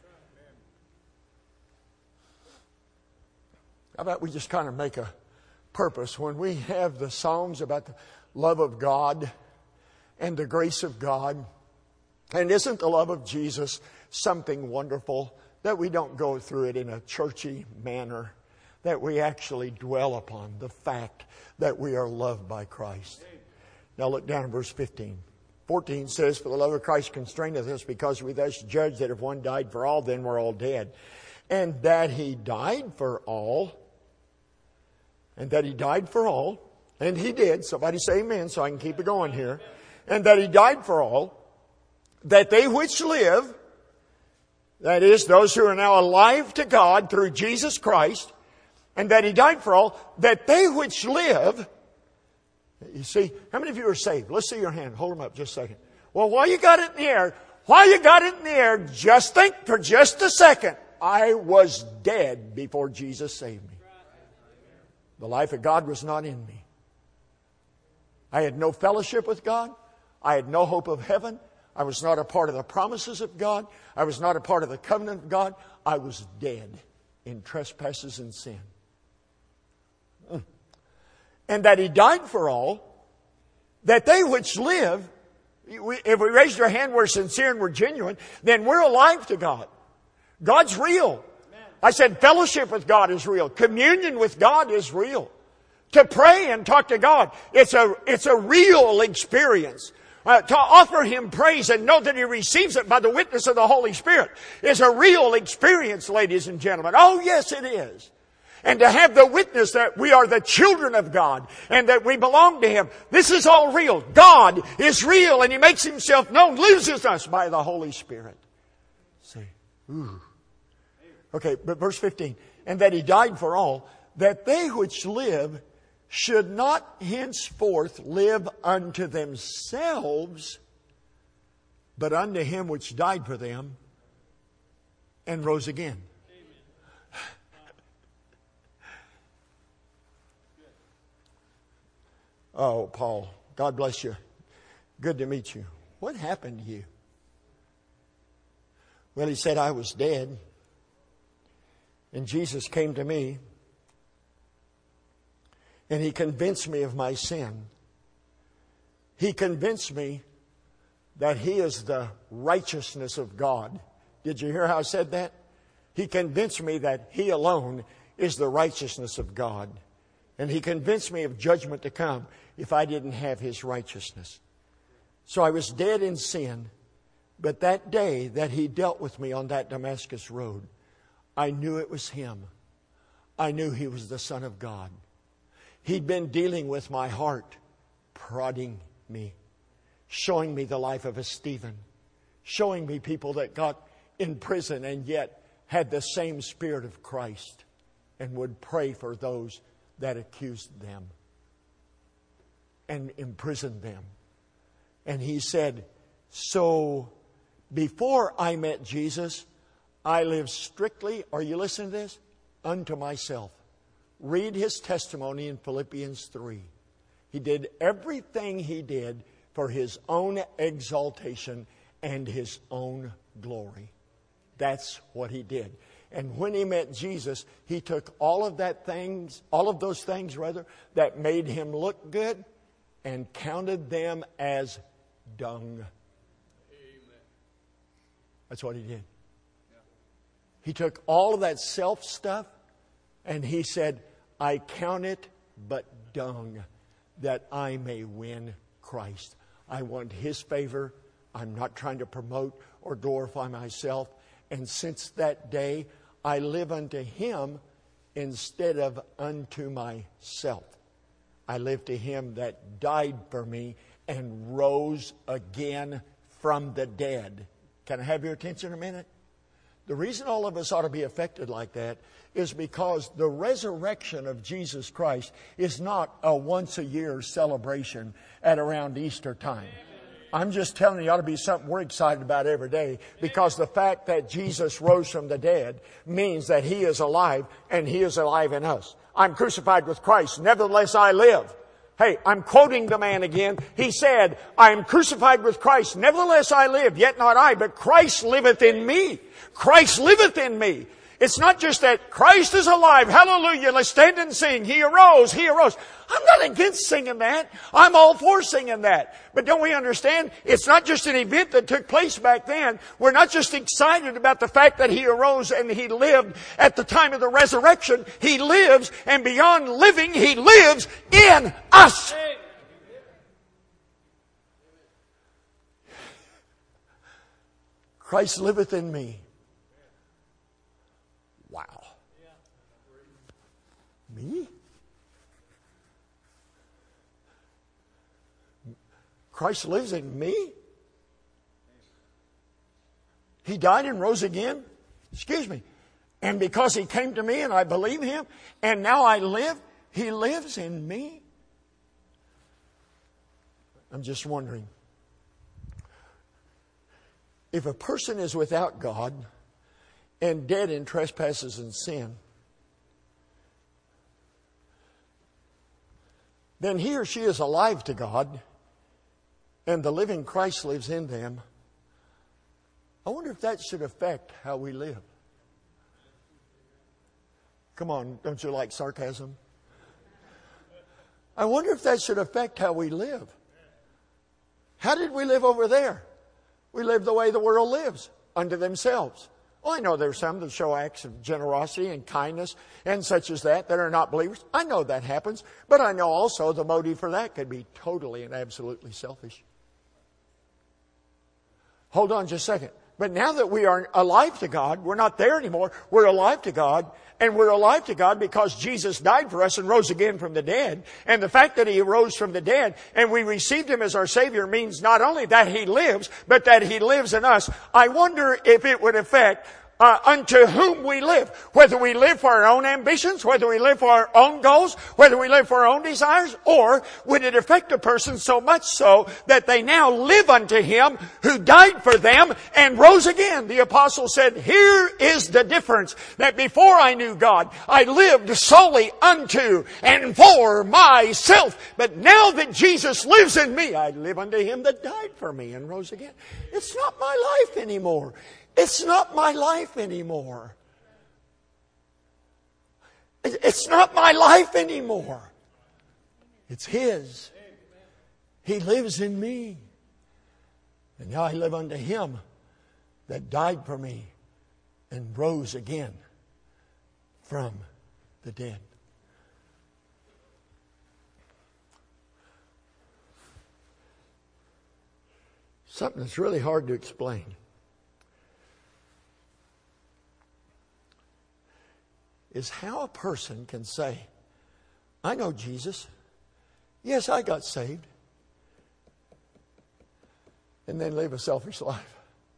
How about we just kind of make a purpose when we have the songs about the love of God and the grace of God? And isn't the love of Jesus something wonderful that we don't go through it in a churchy manner, that we actually dwell upon the fact that we are loved by Christ? Now look down at verse fifteen. fourteen says, for the love of Christ constraineth us, because we thus judge that if one died for all, then we're all dead. And that He died for all. And that He died for all. And He did. Somebody say amen so I can keep it going here. And that He died for all. That they which live, that is, those who are now alive to God through Jesus Christ. And that He died for all. That they which live. You see, how many of you are saved? Let's see your hand. Hold them up just a second. Well, while you got it in the air, while you got it in the air, just think for just a second. I was dead before Jesus saved me. The life of God was not in me. I had no fellowship with God. I had no hope of heaven. I was not a part of the promises of God. I was not a part of the covenant of God. I was dead in trespasses and sin. And that He died for all, that they which live We, if we raised our hand, we're sincere and we're genuine, then we're alive to God. God's real. I said fellowship with God is real. Communion with God is real. To pray and talk to God, it's a, it's a real experience. Uh, to offer Him praise and know that He receives it by the witness of the Holy Spirit is a real experience, ladies and gentlemen. Oh, yes, it is. And to have the witness that we are the children of God and that we belong to Him. This is all real. God is real and He makes Himself known, loses us by the Holy Spirit. See, ooh. Okay, but verse fifteen. And that He died for all, that they which live should not henceforth live unto themselves, but unto Him which died for them and rose again. Oh, Paul, God bless you. Good to meet you. What happened to you? Well, he said, I was dead. And Jesus came to me. And He convinced me of my sin. He convinced me that He is the righteousness of God. Did you hear how I said that? He convinced me that He alone is the righteousness of God. And He convinced me of judgment to come if I didn't have His righteousness. So I was dead in sin. But that day that He dealt with me on that Damascus road, I knew it was Him. I knew He was the Son of God. He'd been dealing with my heart, prodding me, showing me the life of a Stephen, showing me people that got in prison and yet had the same Spirit of Christ and would pray for those that accused them and imprisoned them. And he said, so before I met Jesus, I lived strictly, are you listening to this? Unto myself. Read his testimony in Philippians three. He did everything he did for his own exaltation and his own glory. That's what he did. And when he met Jesus, he took all of that things, all of those things rather, that made him look good and counted them as dung. Amen. That's what he did. He took all of that self stuff and he said, I count it but dung that I may win Christ. I want His favor. I'm not trying to promote or glorify myself. And since that day, I live unto Him instead of unto myself. I live to Him that died for me and rose again from the dead. Can I have your attention a minute? The reason all of us ought to be affected like that is because the resurrection of Jesus Christ is not a once-a-year celebration at around Easter time. I'm just telling you, it ought to be something we're excited about every day, because the fact that Jesus rose from the dead means that He is alive and He is alive in us. I'm crucified with Christ, nevertheless I live. Hey, I'm quoting the man again. He said, I am crucified with Christ, nevertheless I live, yet not I, but Christ liveth in me. Christ liveth in me. It's not just that Christ is alive. Hallelujah. Let's stand and sing. He arose. He arose. I'm not against singing that. I'm all for singing that. But don't we understand? It's not just an event that took place back then. We're not just excited about the fact that He arose and He lived at the time of the resurrection. He lives, and beyond living, He lives in us. Christ liveth in me. Wow. Me? Christ lives in me? He died and rose again? Excuse me. And because He came to me and I believe Him, and now I live, He lives in me? I'm just wondering. If a person is without God and dead in trespasses and sin, then he or she is alive to God and the living Christ lives in them. I wonder if that should affect how we live. Come on, don't you like sarcasm? I wonder if that should affect how we live. How did we live over there? We live the way the world lives, unto themselves. Well, I know there's some that show acts of generosity and kindness and such as that that are not believers. I know that happens. But I know also the motive for that could be totally and absolutely selfish. Hold on just a second. But now that we are alive to God, we're not there anymore. We're alive to God. And we're alive to God because Jesus died for us and rose again from the dead. And the fact that He rose from the dead and we received Him as our Savior means not only that He lives, but that He lives in us. I wonder if it would affect Uh, unto whom we live. Whether we live for our own ambitions, whether we live for our own goals, whether we live for our own desires, or would it affect a person so much so that they now live unto Him who died for them and rose again? The apostle said, here is the difference, that before I knew God, I lived solely unto and for myself. But now that Jesus lives in me, I live unto Him that died for me and rose again. It's not my life anymore. It's not my life anymore. It's not my life anymore. It's His. He lives in me. And now I live unto Him that died for me and rose again from the dead. Something that's really hard to explain is how a person can say, I know Jesus. Yes, I got saved. And then live a selfish life.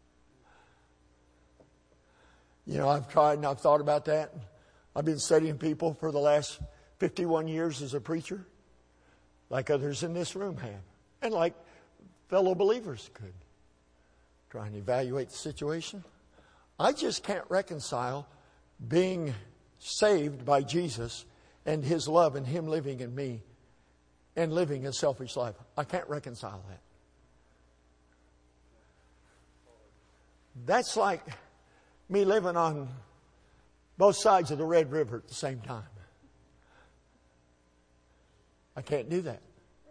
You know, I've tried and I've thought about that. I've been studying people for the last fifty-one years as a preacher, like others in this room have, and like fellow believers could. Trying to evaluate the situation. I just can't reconcile being saved by Jesus and His love and Him living in me and living a selfish life. I can't reconcile that. That's like me living on both sides of the Red River at the same time. I can't do that.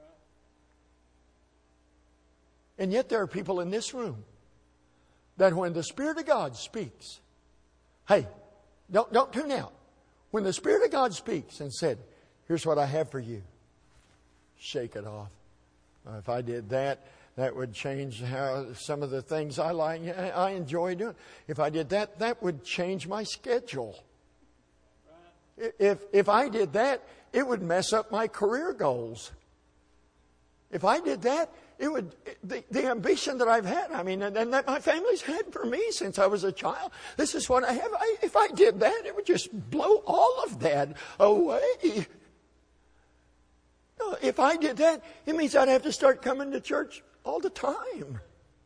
And yet there are people in this room that when the Spirit of God speaks, hey, don't, don't tune out. When the Spirit of God speaks and said, here's what I have for you, shake it off. Uh, if I did that, that would change how some of the things I like, I enjoy doing. If I did that, that would change my schedule. If, if I did that, it would mess up my career goals. If I did that, it would, the, the ambition that I've had, I mean, and, and that my family's had for me since I was a child, this is what I have. I, if I did that, it would just blow all of that away. No, if I did that, it means I'd have to start coming to church all the time.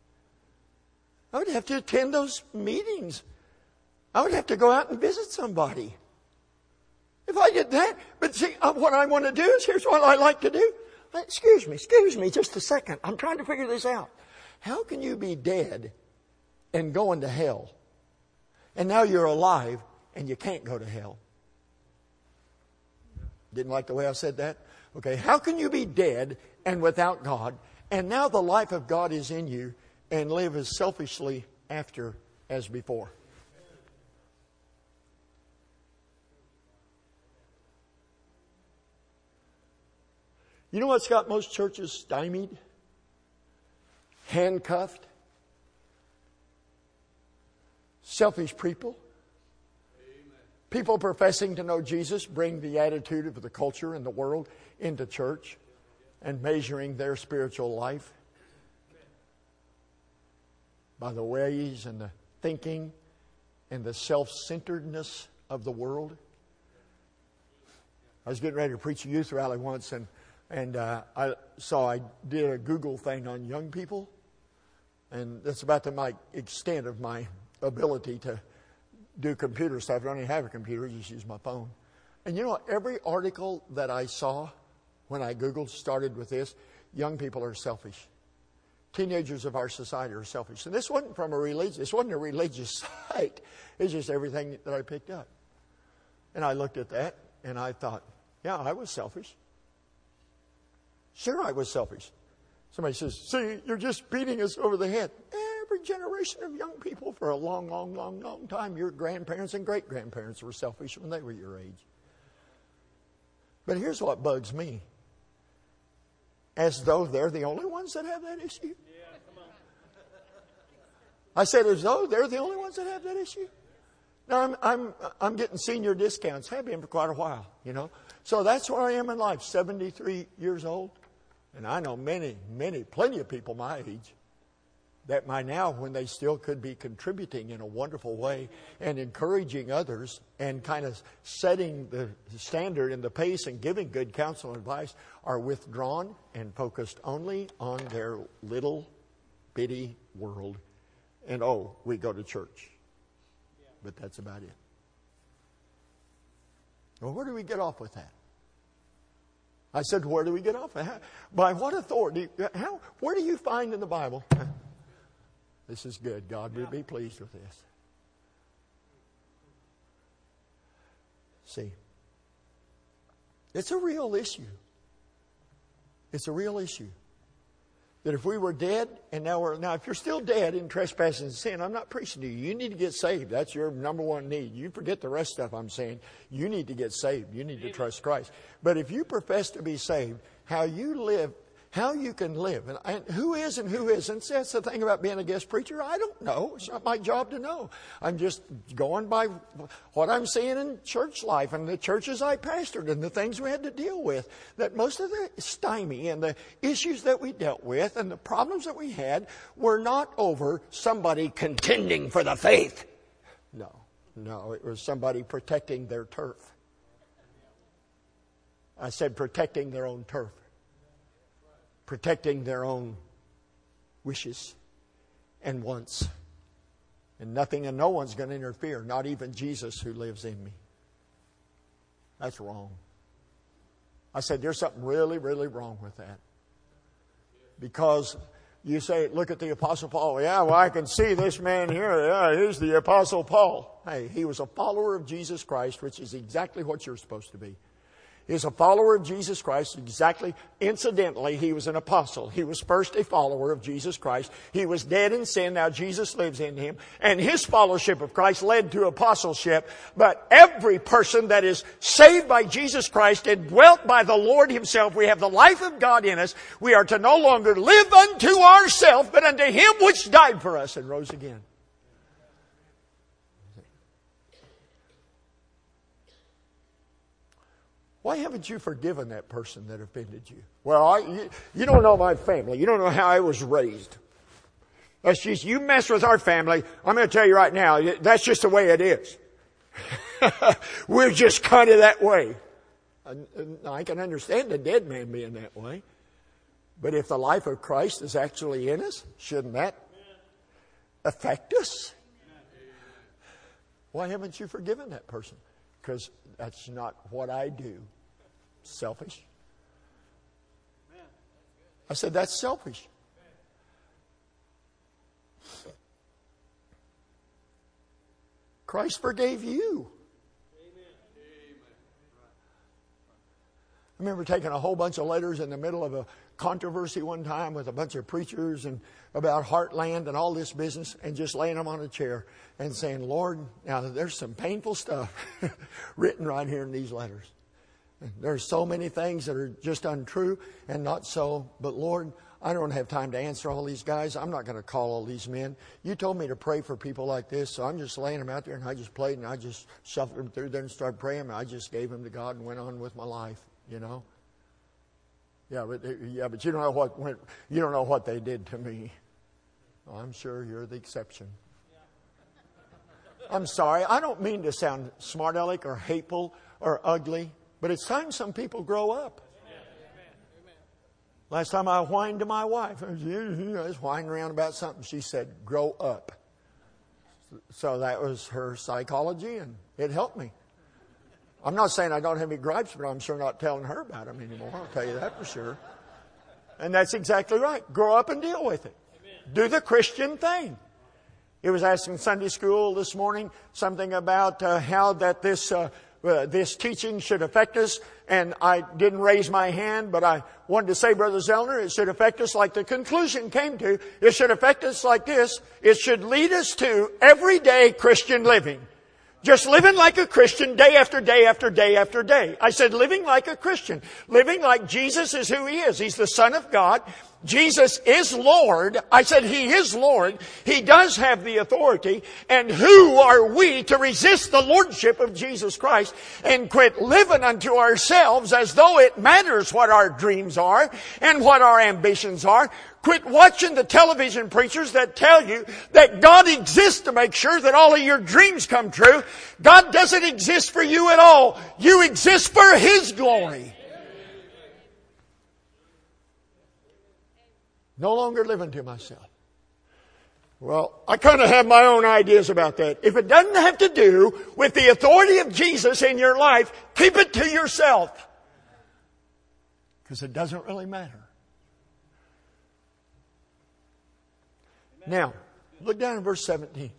I would have to attend those meetings. I would have to go out and visit somebody. If I did that, but see, what I want to do is, here's what I like to do. Excuse me, excuse me just a second. I'm trying to figure this out. How can you be dead and going to hell? And now you're alive and you can't go to hell? Didn't like the way I said that? Okay, how can you be dead and without God, and now the life of God is in you, and live as selfishly after as before? You know what's got most churches stymied? Handcuffed? Selfish people? Amen. People professing to know Jesus bring the attitude of the culture and the world into church and measuring their spiritual life by the ways and the thinking and the self-centeredness of the world. I was getting ready to preach a youth rally once, and And uh, I saw I did a Google thing on young people. And that's about the my extent of my ability to do computer stuff. I don't even have a computer, I just use my phone. And you know what? Every article that I saw when I Googled started with this: young people are selfish. Teenagers of our society are selfish. And this wasn't from a religious, this wasn't a religious site. It's just everything that I picked up. And I looked at that and I thought, yeah, I was selfish. Sure, I was selfish. Somebody says, see, you're just beating us over the head. Every generation of young people for a long, long, long, long time, your grandparents and great-grandparents were selfish when they were your age. But here's what bugs me. As though they're the only ones that have that issue. I said, as though they're the only ones that have that issue. Now, I'm, I'm, I'm getting senior discounts. Have been for quite a while, you know. So that's where I am in life, seventy-three years old. And I know many, many, plenty of people my age that by now, when they still could be contributing in a wonderful way and encouraging others and kind of setting the standard and the pace and giving good counsel and advice, are withdrawn and focused only on their little bitty world. And oh, we go to church. But that's about it. Well, where do we get off with that? I said, where do we get off? How, by what authority? How? Where do you find in the Bible? This is good. God would be pleased with this. See, it's a real issue. It's a real issue. That if we were dead and now we're, now if you're still dead in trespasses and sin, I'm not preaching to you. You need to get saved. That's your number one need. You forget the rest stuff I'm saying. You need to get saved. You need to trust Christ. But if you profess to be saved, how you live, how you can live, and, and who is and who isn't, that's the thing about being a guest preacher. I don't know. It's not my job to know. I'm just going by what I'm seeing in church life and the churches I pastored and the things we had to deal with. That most of the stymie and the issues that we dealt with and the problems that we had were not over somebody contending for the faith. No, no, it was somebody protecting their turf. I said protecting their own turf. Protecting their own wishes and wants. And nothing and no one's going to interfere, not even Jesus who lives in me. That's wrong. I said there's something really, really wrong with that. Because you say, look at the Apostle Paul. Yeah, well, I can see this man here. Yeah, here's the Apostle Paul. Hey, he was a follower of Jesus Christ, which is exactly what you're supposed to be. Is a follower of Jesus Christ. Exactly. Incidentally, he was an apostle. He was first a follower of Jesus Christ. He was dead in sin. Now Jesus lives in him. And his fellowship of Christ led to apostleship. But every person that is saved by Jesus Christ and dwelt by the Lord himself, we have the life of God in us. We are to no longer live unto ourselves, but unto him which died for us and rose again. Why haven't you forgiven that person that offended you? Well, I, you, you don't know my family. You don't know how I was raised. That's just, you mess with our family, I'm going to tell you right now, that's just the way it is. We're just kind of that way. I can understand a dead man being that way. But if the life of Christ is actually in us, shouldn't that affect us? Why haven't you forgiven that person? Because that's not what I do. Selfish. I said, that's selfish. Christ forgave you. I remember taking a whole bunch of letters in the middle of a controversy one time with a bunch of preachers and about Heartland and all this business, and just laying them on a chair and saying, Lord, now there's some painful stuff written right here in these letters. There's so many things that are just untrue and not so. But Lord, I don't have time to answer all these guys. I'm not going to call all these men. You told me to pray for people like this, so I'm just laying them out there, and I just played and I just shuffled them through there and started praying, and I just gave them to God and went on with my life, you know. Yeah, but yeah, but you don't know what went, you don't know what they did to me. I'm sure you're the exception. I'm sorry. I don't mean to sound smart aleck or hateful or ugly, but it's time some people grow up. Last time I whined to my wife, I was whining around about something. She said, "Grow up." So that was her psychology, and it helped me. I'm not saying I don't have any gripes, but I'm sure not telling her about them anymore. I'll tell you that for sure. And that's exactly right. Grow up and deal with it. Amen. Do the Christian thing. It was asked in Sunday school this morning something about uh, how that this uh, uh, this teaching should affect us. And I didn't raise my hand, but I wanted to say, Brother Zellner, it should affect us like the conclusion came to. It should affect us like this. It should lead us to everyday Christian living. Just living like a Christian day after day after day after day. I said living like a Christian. Living like Jesus is who He is. He's the Son of God. Jesus is Lord. I said He is Lord. He does have the authority. And who are we to resist the Lordship of Jesus Christ and quit living unto ourselves as though it matters what our dreams are and what our ambitions are? Quit watching the television preachers that tell you that God exists to make sure that all of your dreams come true. God doesn't exist for you at all. You exist for His glory. No longer living to myself. Well, I kind of have my own ideas about that. If it doesn't have to do with the authority of Jesus in your life, keep it to yourself. Because it doesn't really matter. Now, look down in verse seventeen.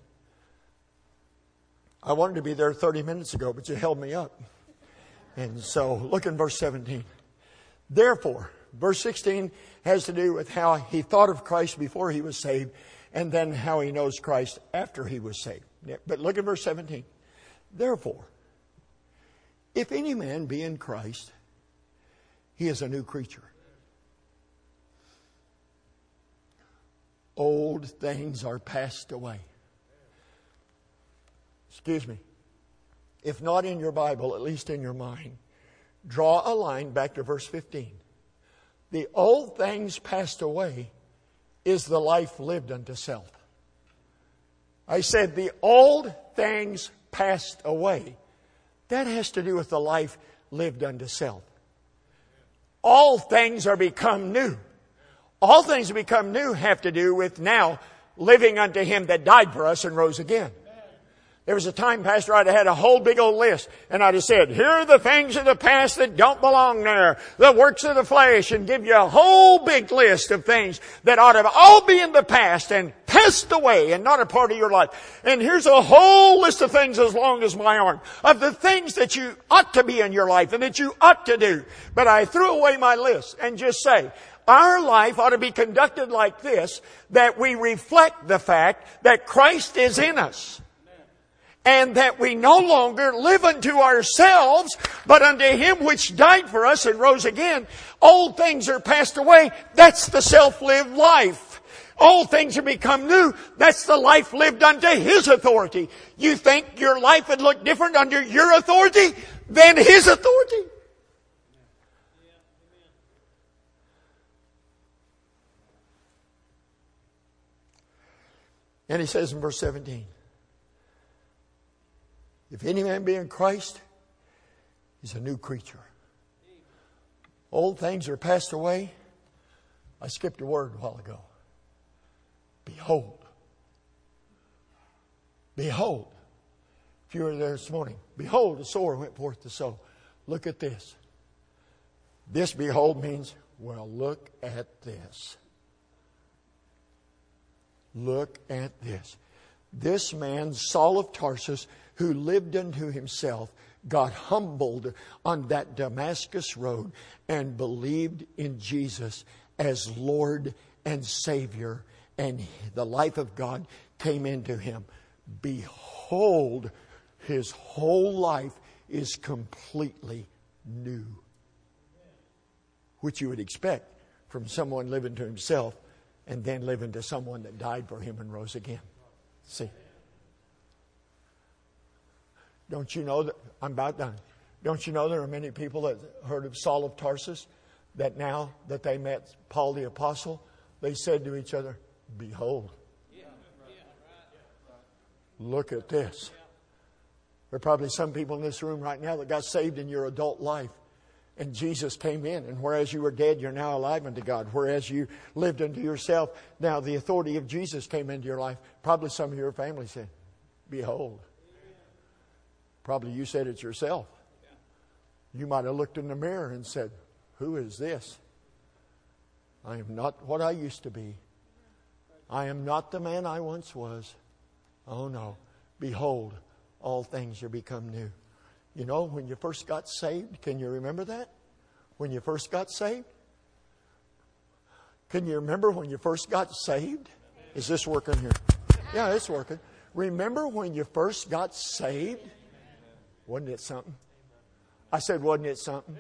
I wanted to be there thirty minutes ago, but you held me up. And so, look in verse seventeen. Therefore, verse sixteen has to do with how he thought of Christ before he was saved, and then how he knows Christ after he was saved. But look at verse seventeen. Therefore, if any man be in Christ, he is a new creature. Old things are passed away. Excuse me. If not in your Bible, at least in your mind, draw a line back to verse fifteen. The old things passed away is the life lived unto self. I said the old things passed away. That has to do with the life lived unto self. All things are become new. All things that become new have to do with now living unto Him that died for us and rose again. There was a time, Pastor, I'd have had a whole big old list, and I'd have said, here are the things of the past that don't belong there, the works of the flesh, and give you a whole big list of things that ought to all be in the past and passed away and not a part of your life. And here's a whole list of things as long as my arm, of the things that you ought to be in your life and that you ought to do. But I threw away my list and just say, our life ought to be conducted like this, that we reflect the fact that Christ is in us. And that we no longer live unto ourselves, but unto Him which died for us and rose again. Old things are passed away. That's the self-lived life. All things are become new. That's the life lived unto His authority. You think your life would look different under your authority than His authority? And he says in verse seventeen, if any man be in Christ, he's a new creature. Old things are passed away. I skipped a word a while ago. Behold. Behold. If you were there this morning, behold, the sower went forth to sow. Look at this. This behold means, well, look at this. Look at this. This man, Saul of Tarsus, who lived unto himself, got humbled on that Damascus road and believed in Jesus as Lord and Savior, and the life of God came into him. Behold, his whole life is completely new. Which you would expect from someone living to himself and then living to someone that died for him and rose again. See? Don't you know that, I'm about done. Don't you know there are many people that heard of Saul of Tarsus, that now that they met Paul the Apostle, they said to each other, behold, look at this. There are probably some people in this room right now that got saved in your adult life. And Jesus came in, and whereas you were dead, you're now alive unto God. Whereas you lived unto yourself, now the authority of Jesus came into your life. Probably some of your family said, behold. Probably you said it yourself. You might have looked in the mirror and said, who is this? I am not what I used to be. I am not the man I once was. Oh no. Behold, all things are become new. You know, when you first got saved, can you remember that? When you first got saved? Can you remember when you first got saved? Is this working here? Yeah, it's working. Remember when you first got saved? Wasn't it something? I said, wasn't it something?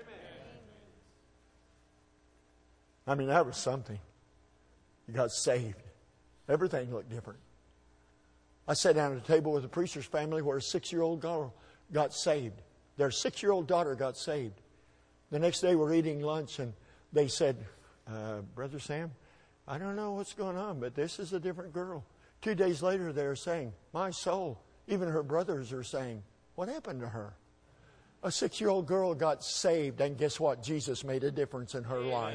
I mean, that was something. You got saved. Everything looked different. I sat down at a table with a preacher's family where a six-year-old girl got saved. Their six-year-old daughter got saved. The next day we're eating lunch and they said, uh, Brother Sam, I don't know what's going on, but this is a different girl. Two days later they're saying, my soul. Even her brothers are saying, what happened to her? A six-year-old girl got saved, and guess what? Jesus made a difference in her life.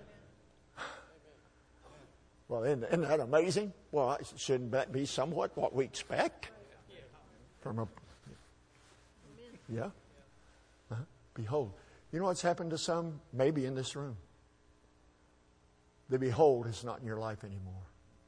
Well, isn't, isn't that amazing? Well, shouldn't that be somewhat what we expect from a... Yeah? Uh-huh. Behold. You know what's happened to some? Maybe in this room. The behold is not in your life anymore.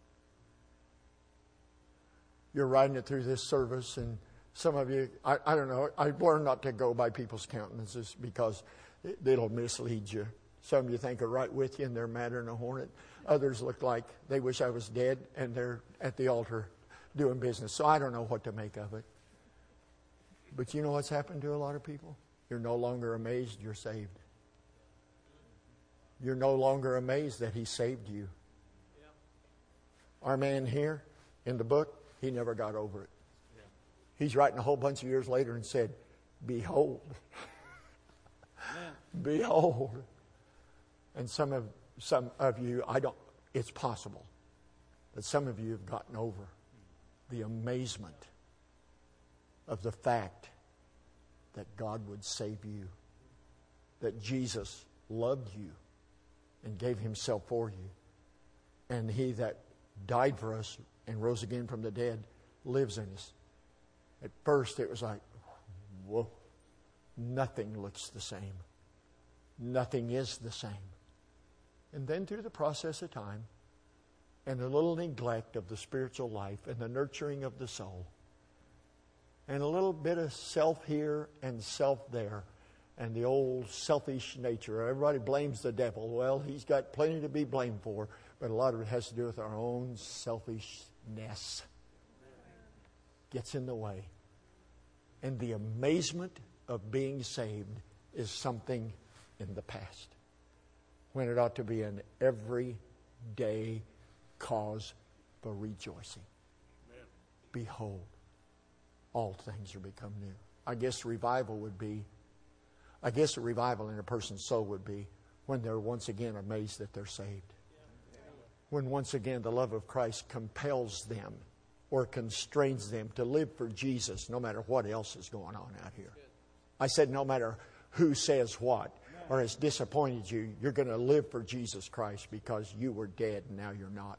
You're riding it through this service, and some of you, I, I don't know, I've learned not to go by people's countenances because it, it'll mislead you. Some of you think are right with you and they're madder than a hornet. Others look like they wish I was dead and they're at the altar doing business. So I don't know what to make of it. But you know what's happened to a lot of people? You're no longer amazed you're saved. You're no longer amazed that He saved you. Our man here in the book, he never got over it. He's writing a whole bunch of years later and said, behold. Behold. And some of some of you, I don't, it's possible that some of you have gotten over the amazement of the fact that God would save you, that Jesus loved you and gave Himself for you, and He that died for us and rose again from the dead lives in us. At first it was like, whoa, nothing looks the same. Nothing is the same. And then through the process of time and a little neglect of the spiritual life and the nurturing of the soul and a little bit of self here and self there and the old selfish nature. Everybody blames the devil. Well, he's got plenty to be blamed for, but a lot of it has to do with our own selfishness. Gets in the way. And the amazement of being saved is something in the past, when it ought to be an everyday cause for rejoicing. Amen. Behold, all things are become new. I guess revival would be, I guess a revival in a person's soul would be when they're once again amazed that they're saved. When once again the love of Christ compels them or constrains them to live for Jesus no matter what else is going on out here. I said no matter who says what or has disappointed you, you're going to live for Jesus Christ because you were dead and now you're not.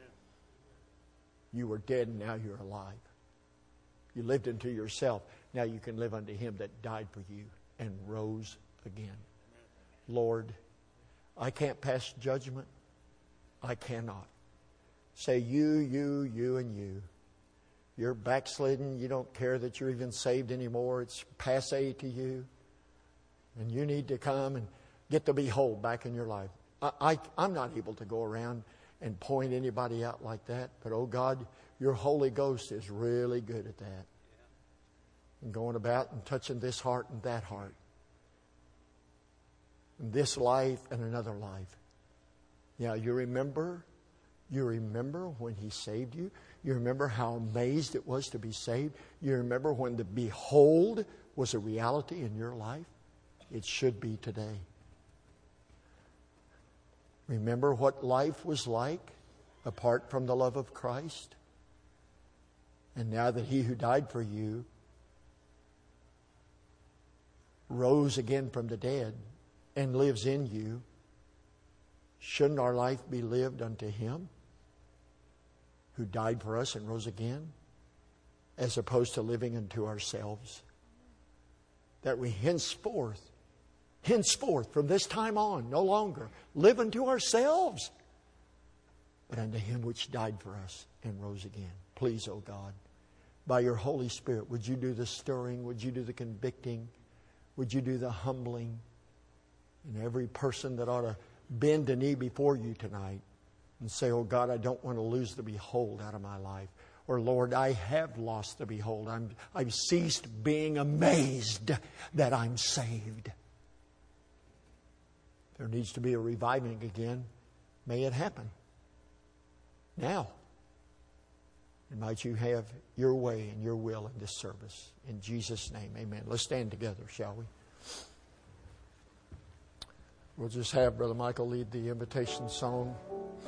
You were dead and now you're alive. You lived unto yourself. Now you can live unto Him that died for you and rose again. Lord, I can't pass judgment. I cannot. Say you, you, you, and you. You're backslidden. You don't care that you're even saved anymore. It's passé to you. And you need to come and get the behold back in your life. I, I, I'm not able to go around and point anybody out like that. But, oh God, your Holy Ghost is really good at that. And going about and touching this heart and that heart. And this life and another life. Yeah, you remember, you remember when He saved you. You remember how amazed it was to be saved. You remember when the behold was a reality in your life. It should be today. Remember what life was like apart from the love of Christ? And now that He who died for you rose again from the dead and lives in you, shouldn't our life be lived unto Him who died for us and rose again, as opposed to living unto ourselves? That we henceforth, henceforth, from this time on, no longer live unto ourselves, but unto Him which died for us and rose again. Please, O God, by your Holy Spirit, would you do the stirring? Would you do the convicting? Would you do the humbling? And every person that ought to bend a knee before you tonight and say, oh God, I don't want to lose the behold out of my life. Or Lord, I have lost the behold. I'm, I've ceased being amazed that I'm saved. There needs to be a reviving again. May it happen now. And might you have your way and your will in this service. In Jesus' name, amen. Let's stand together, shall we? We'll just have Brother Michael lead the invitation song.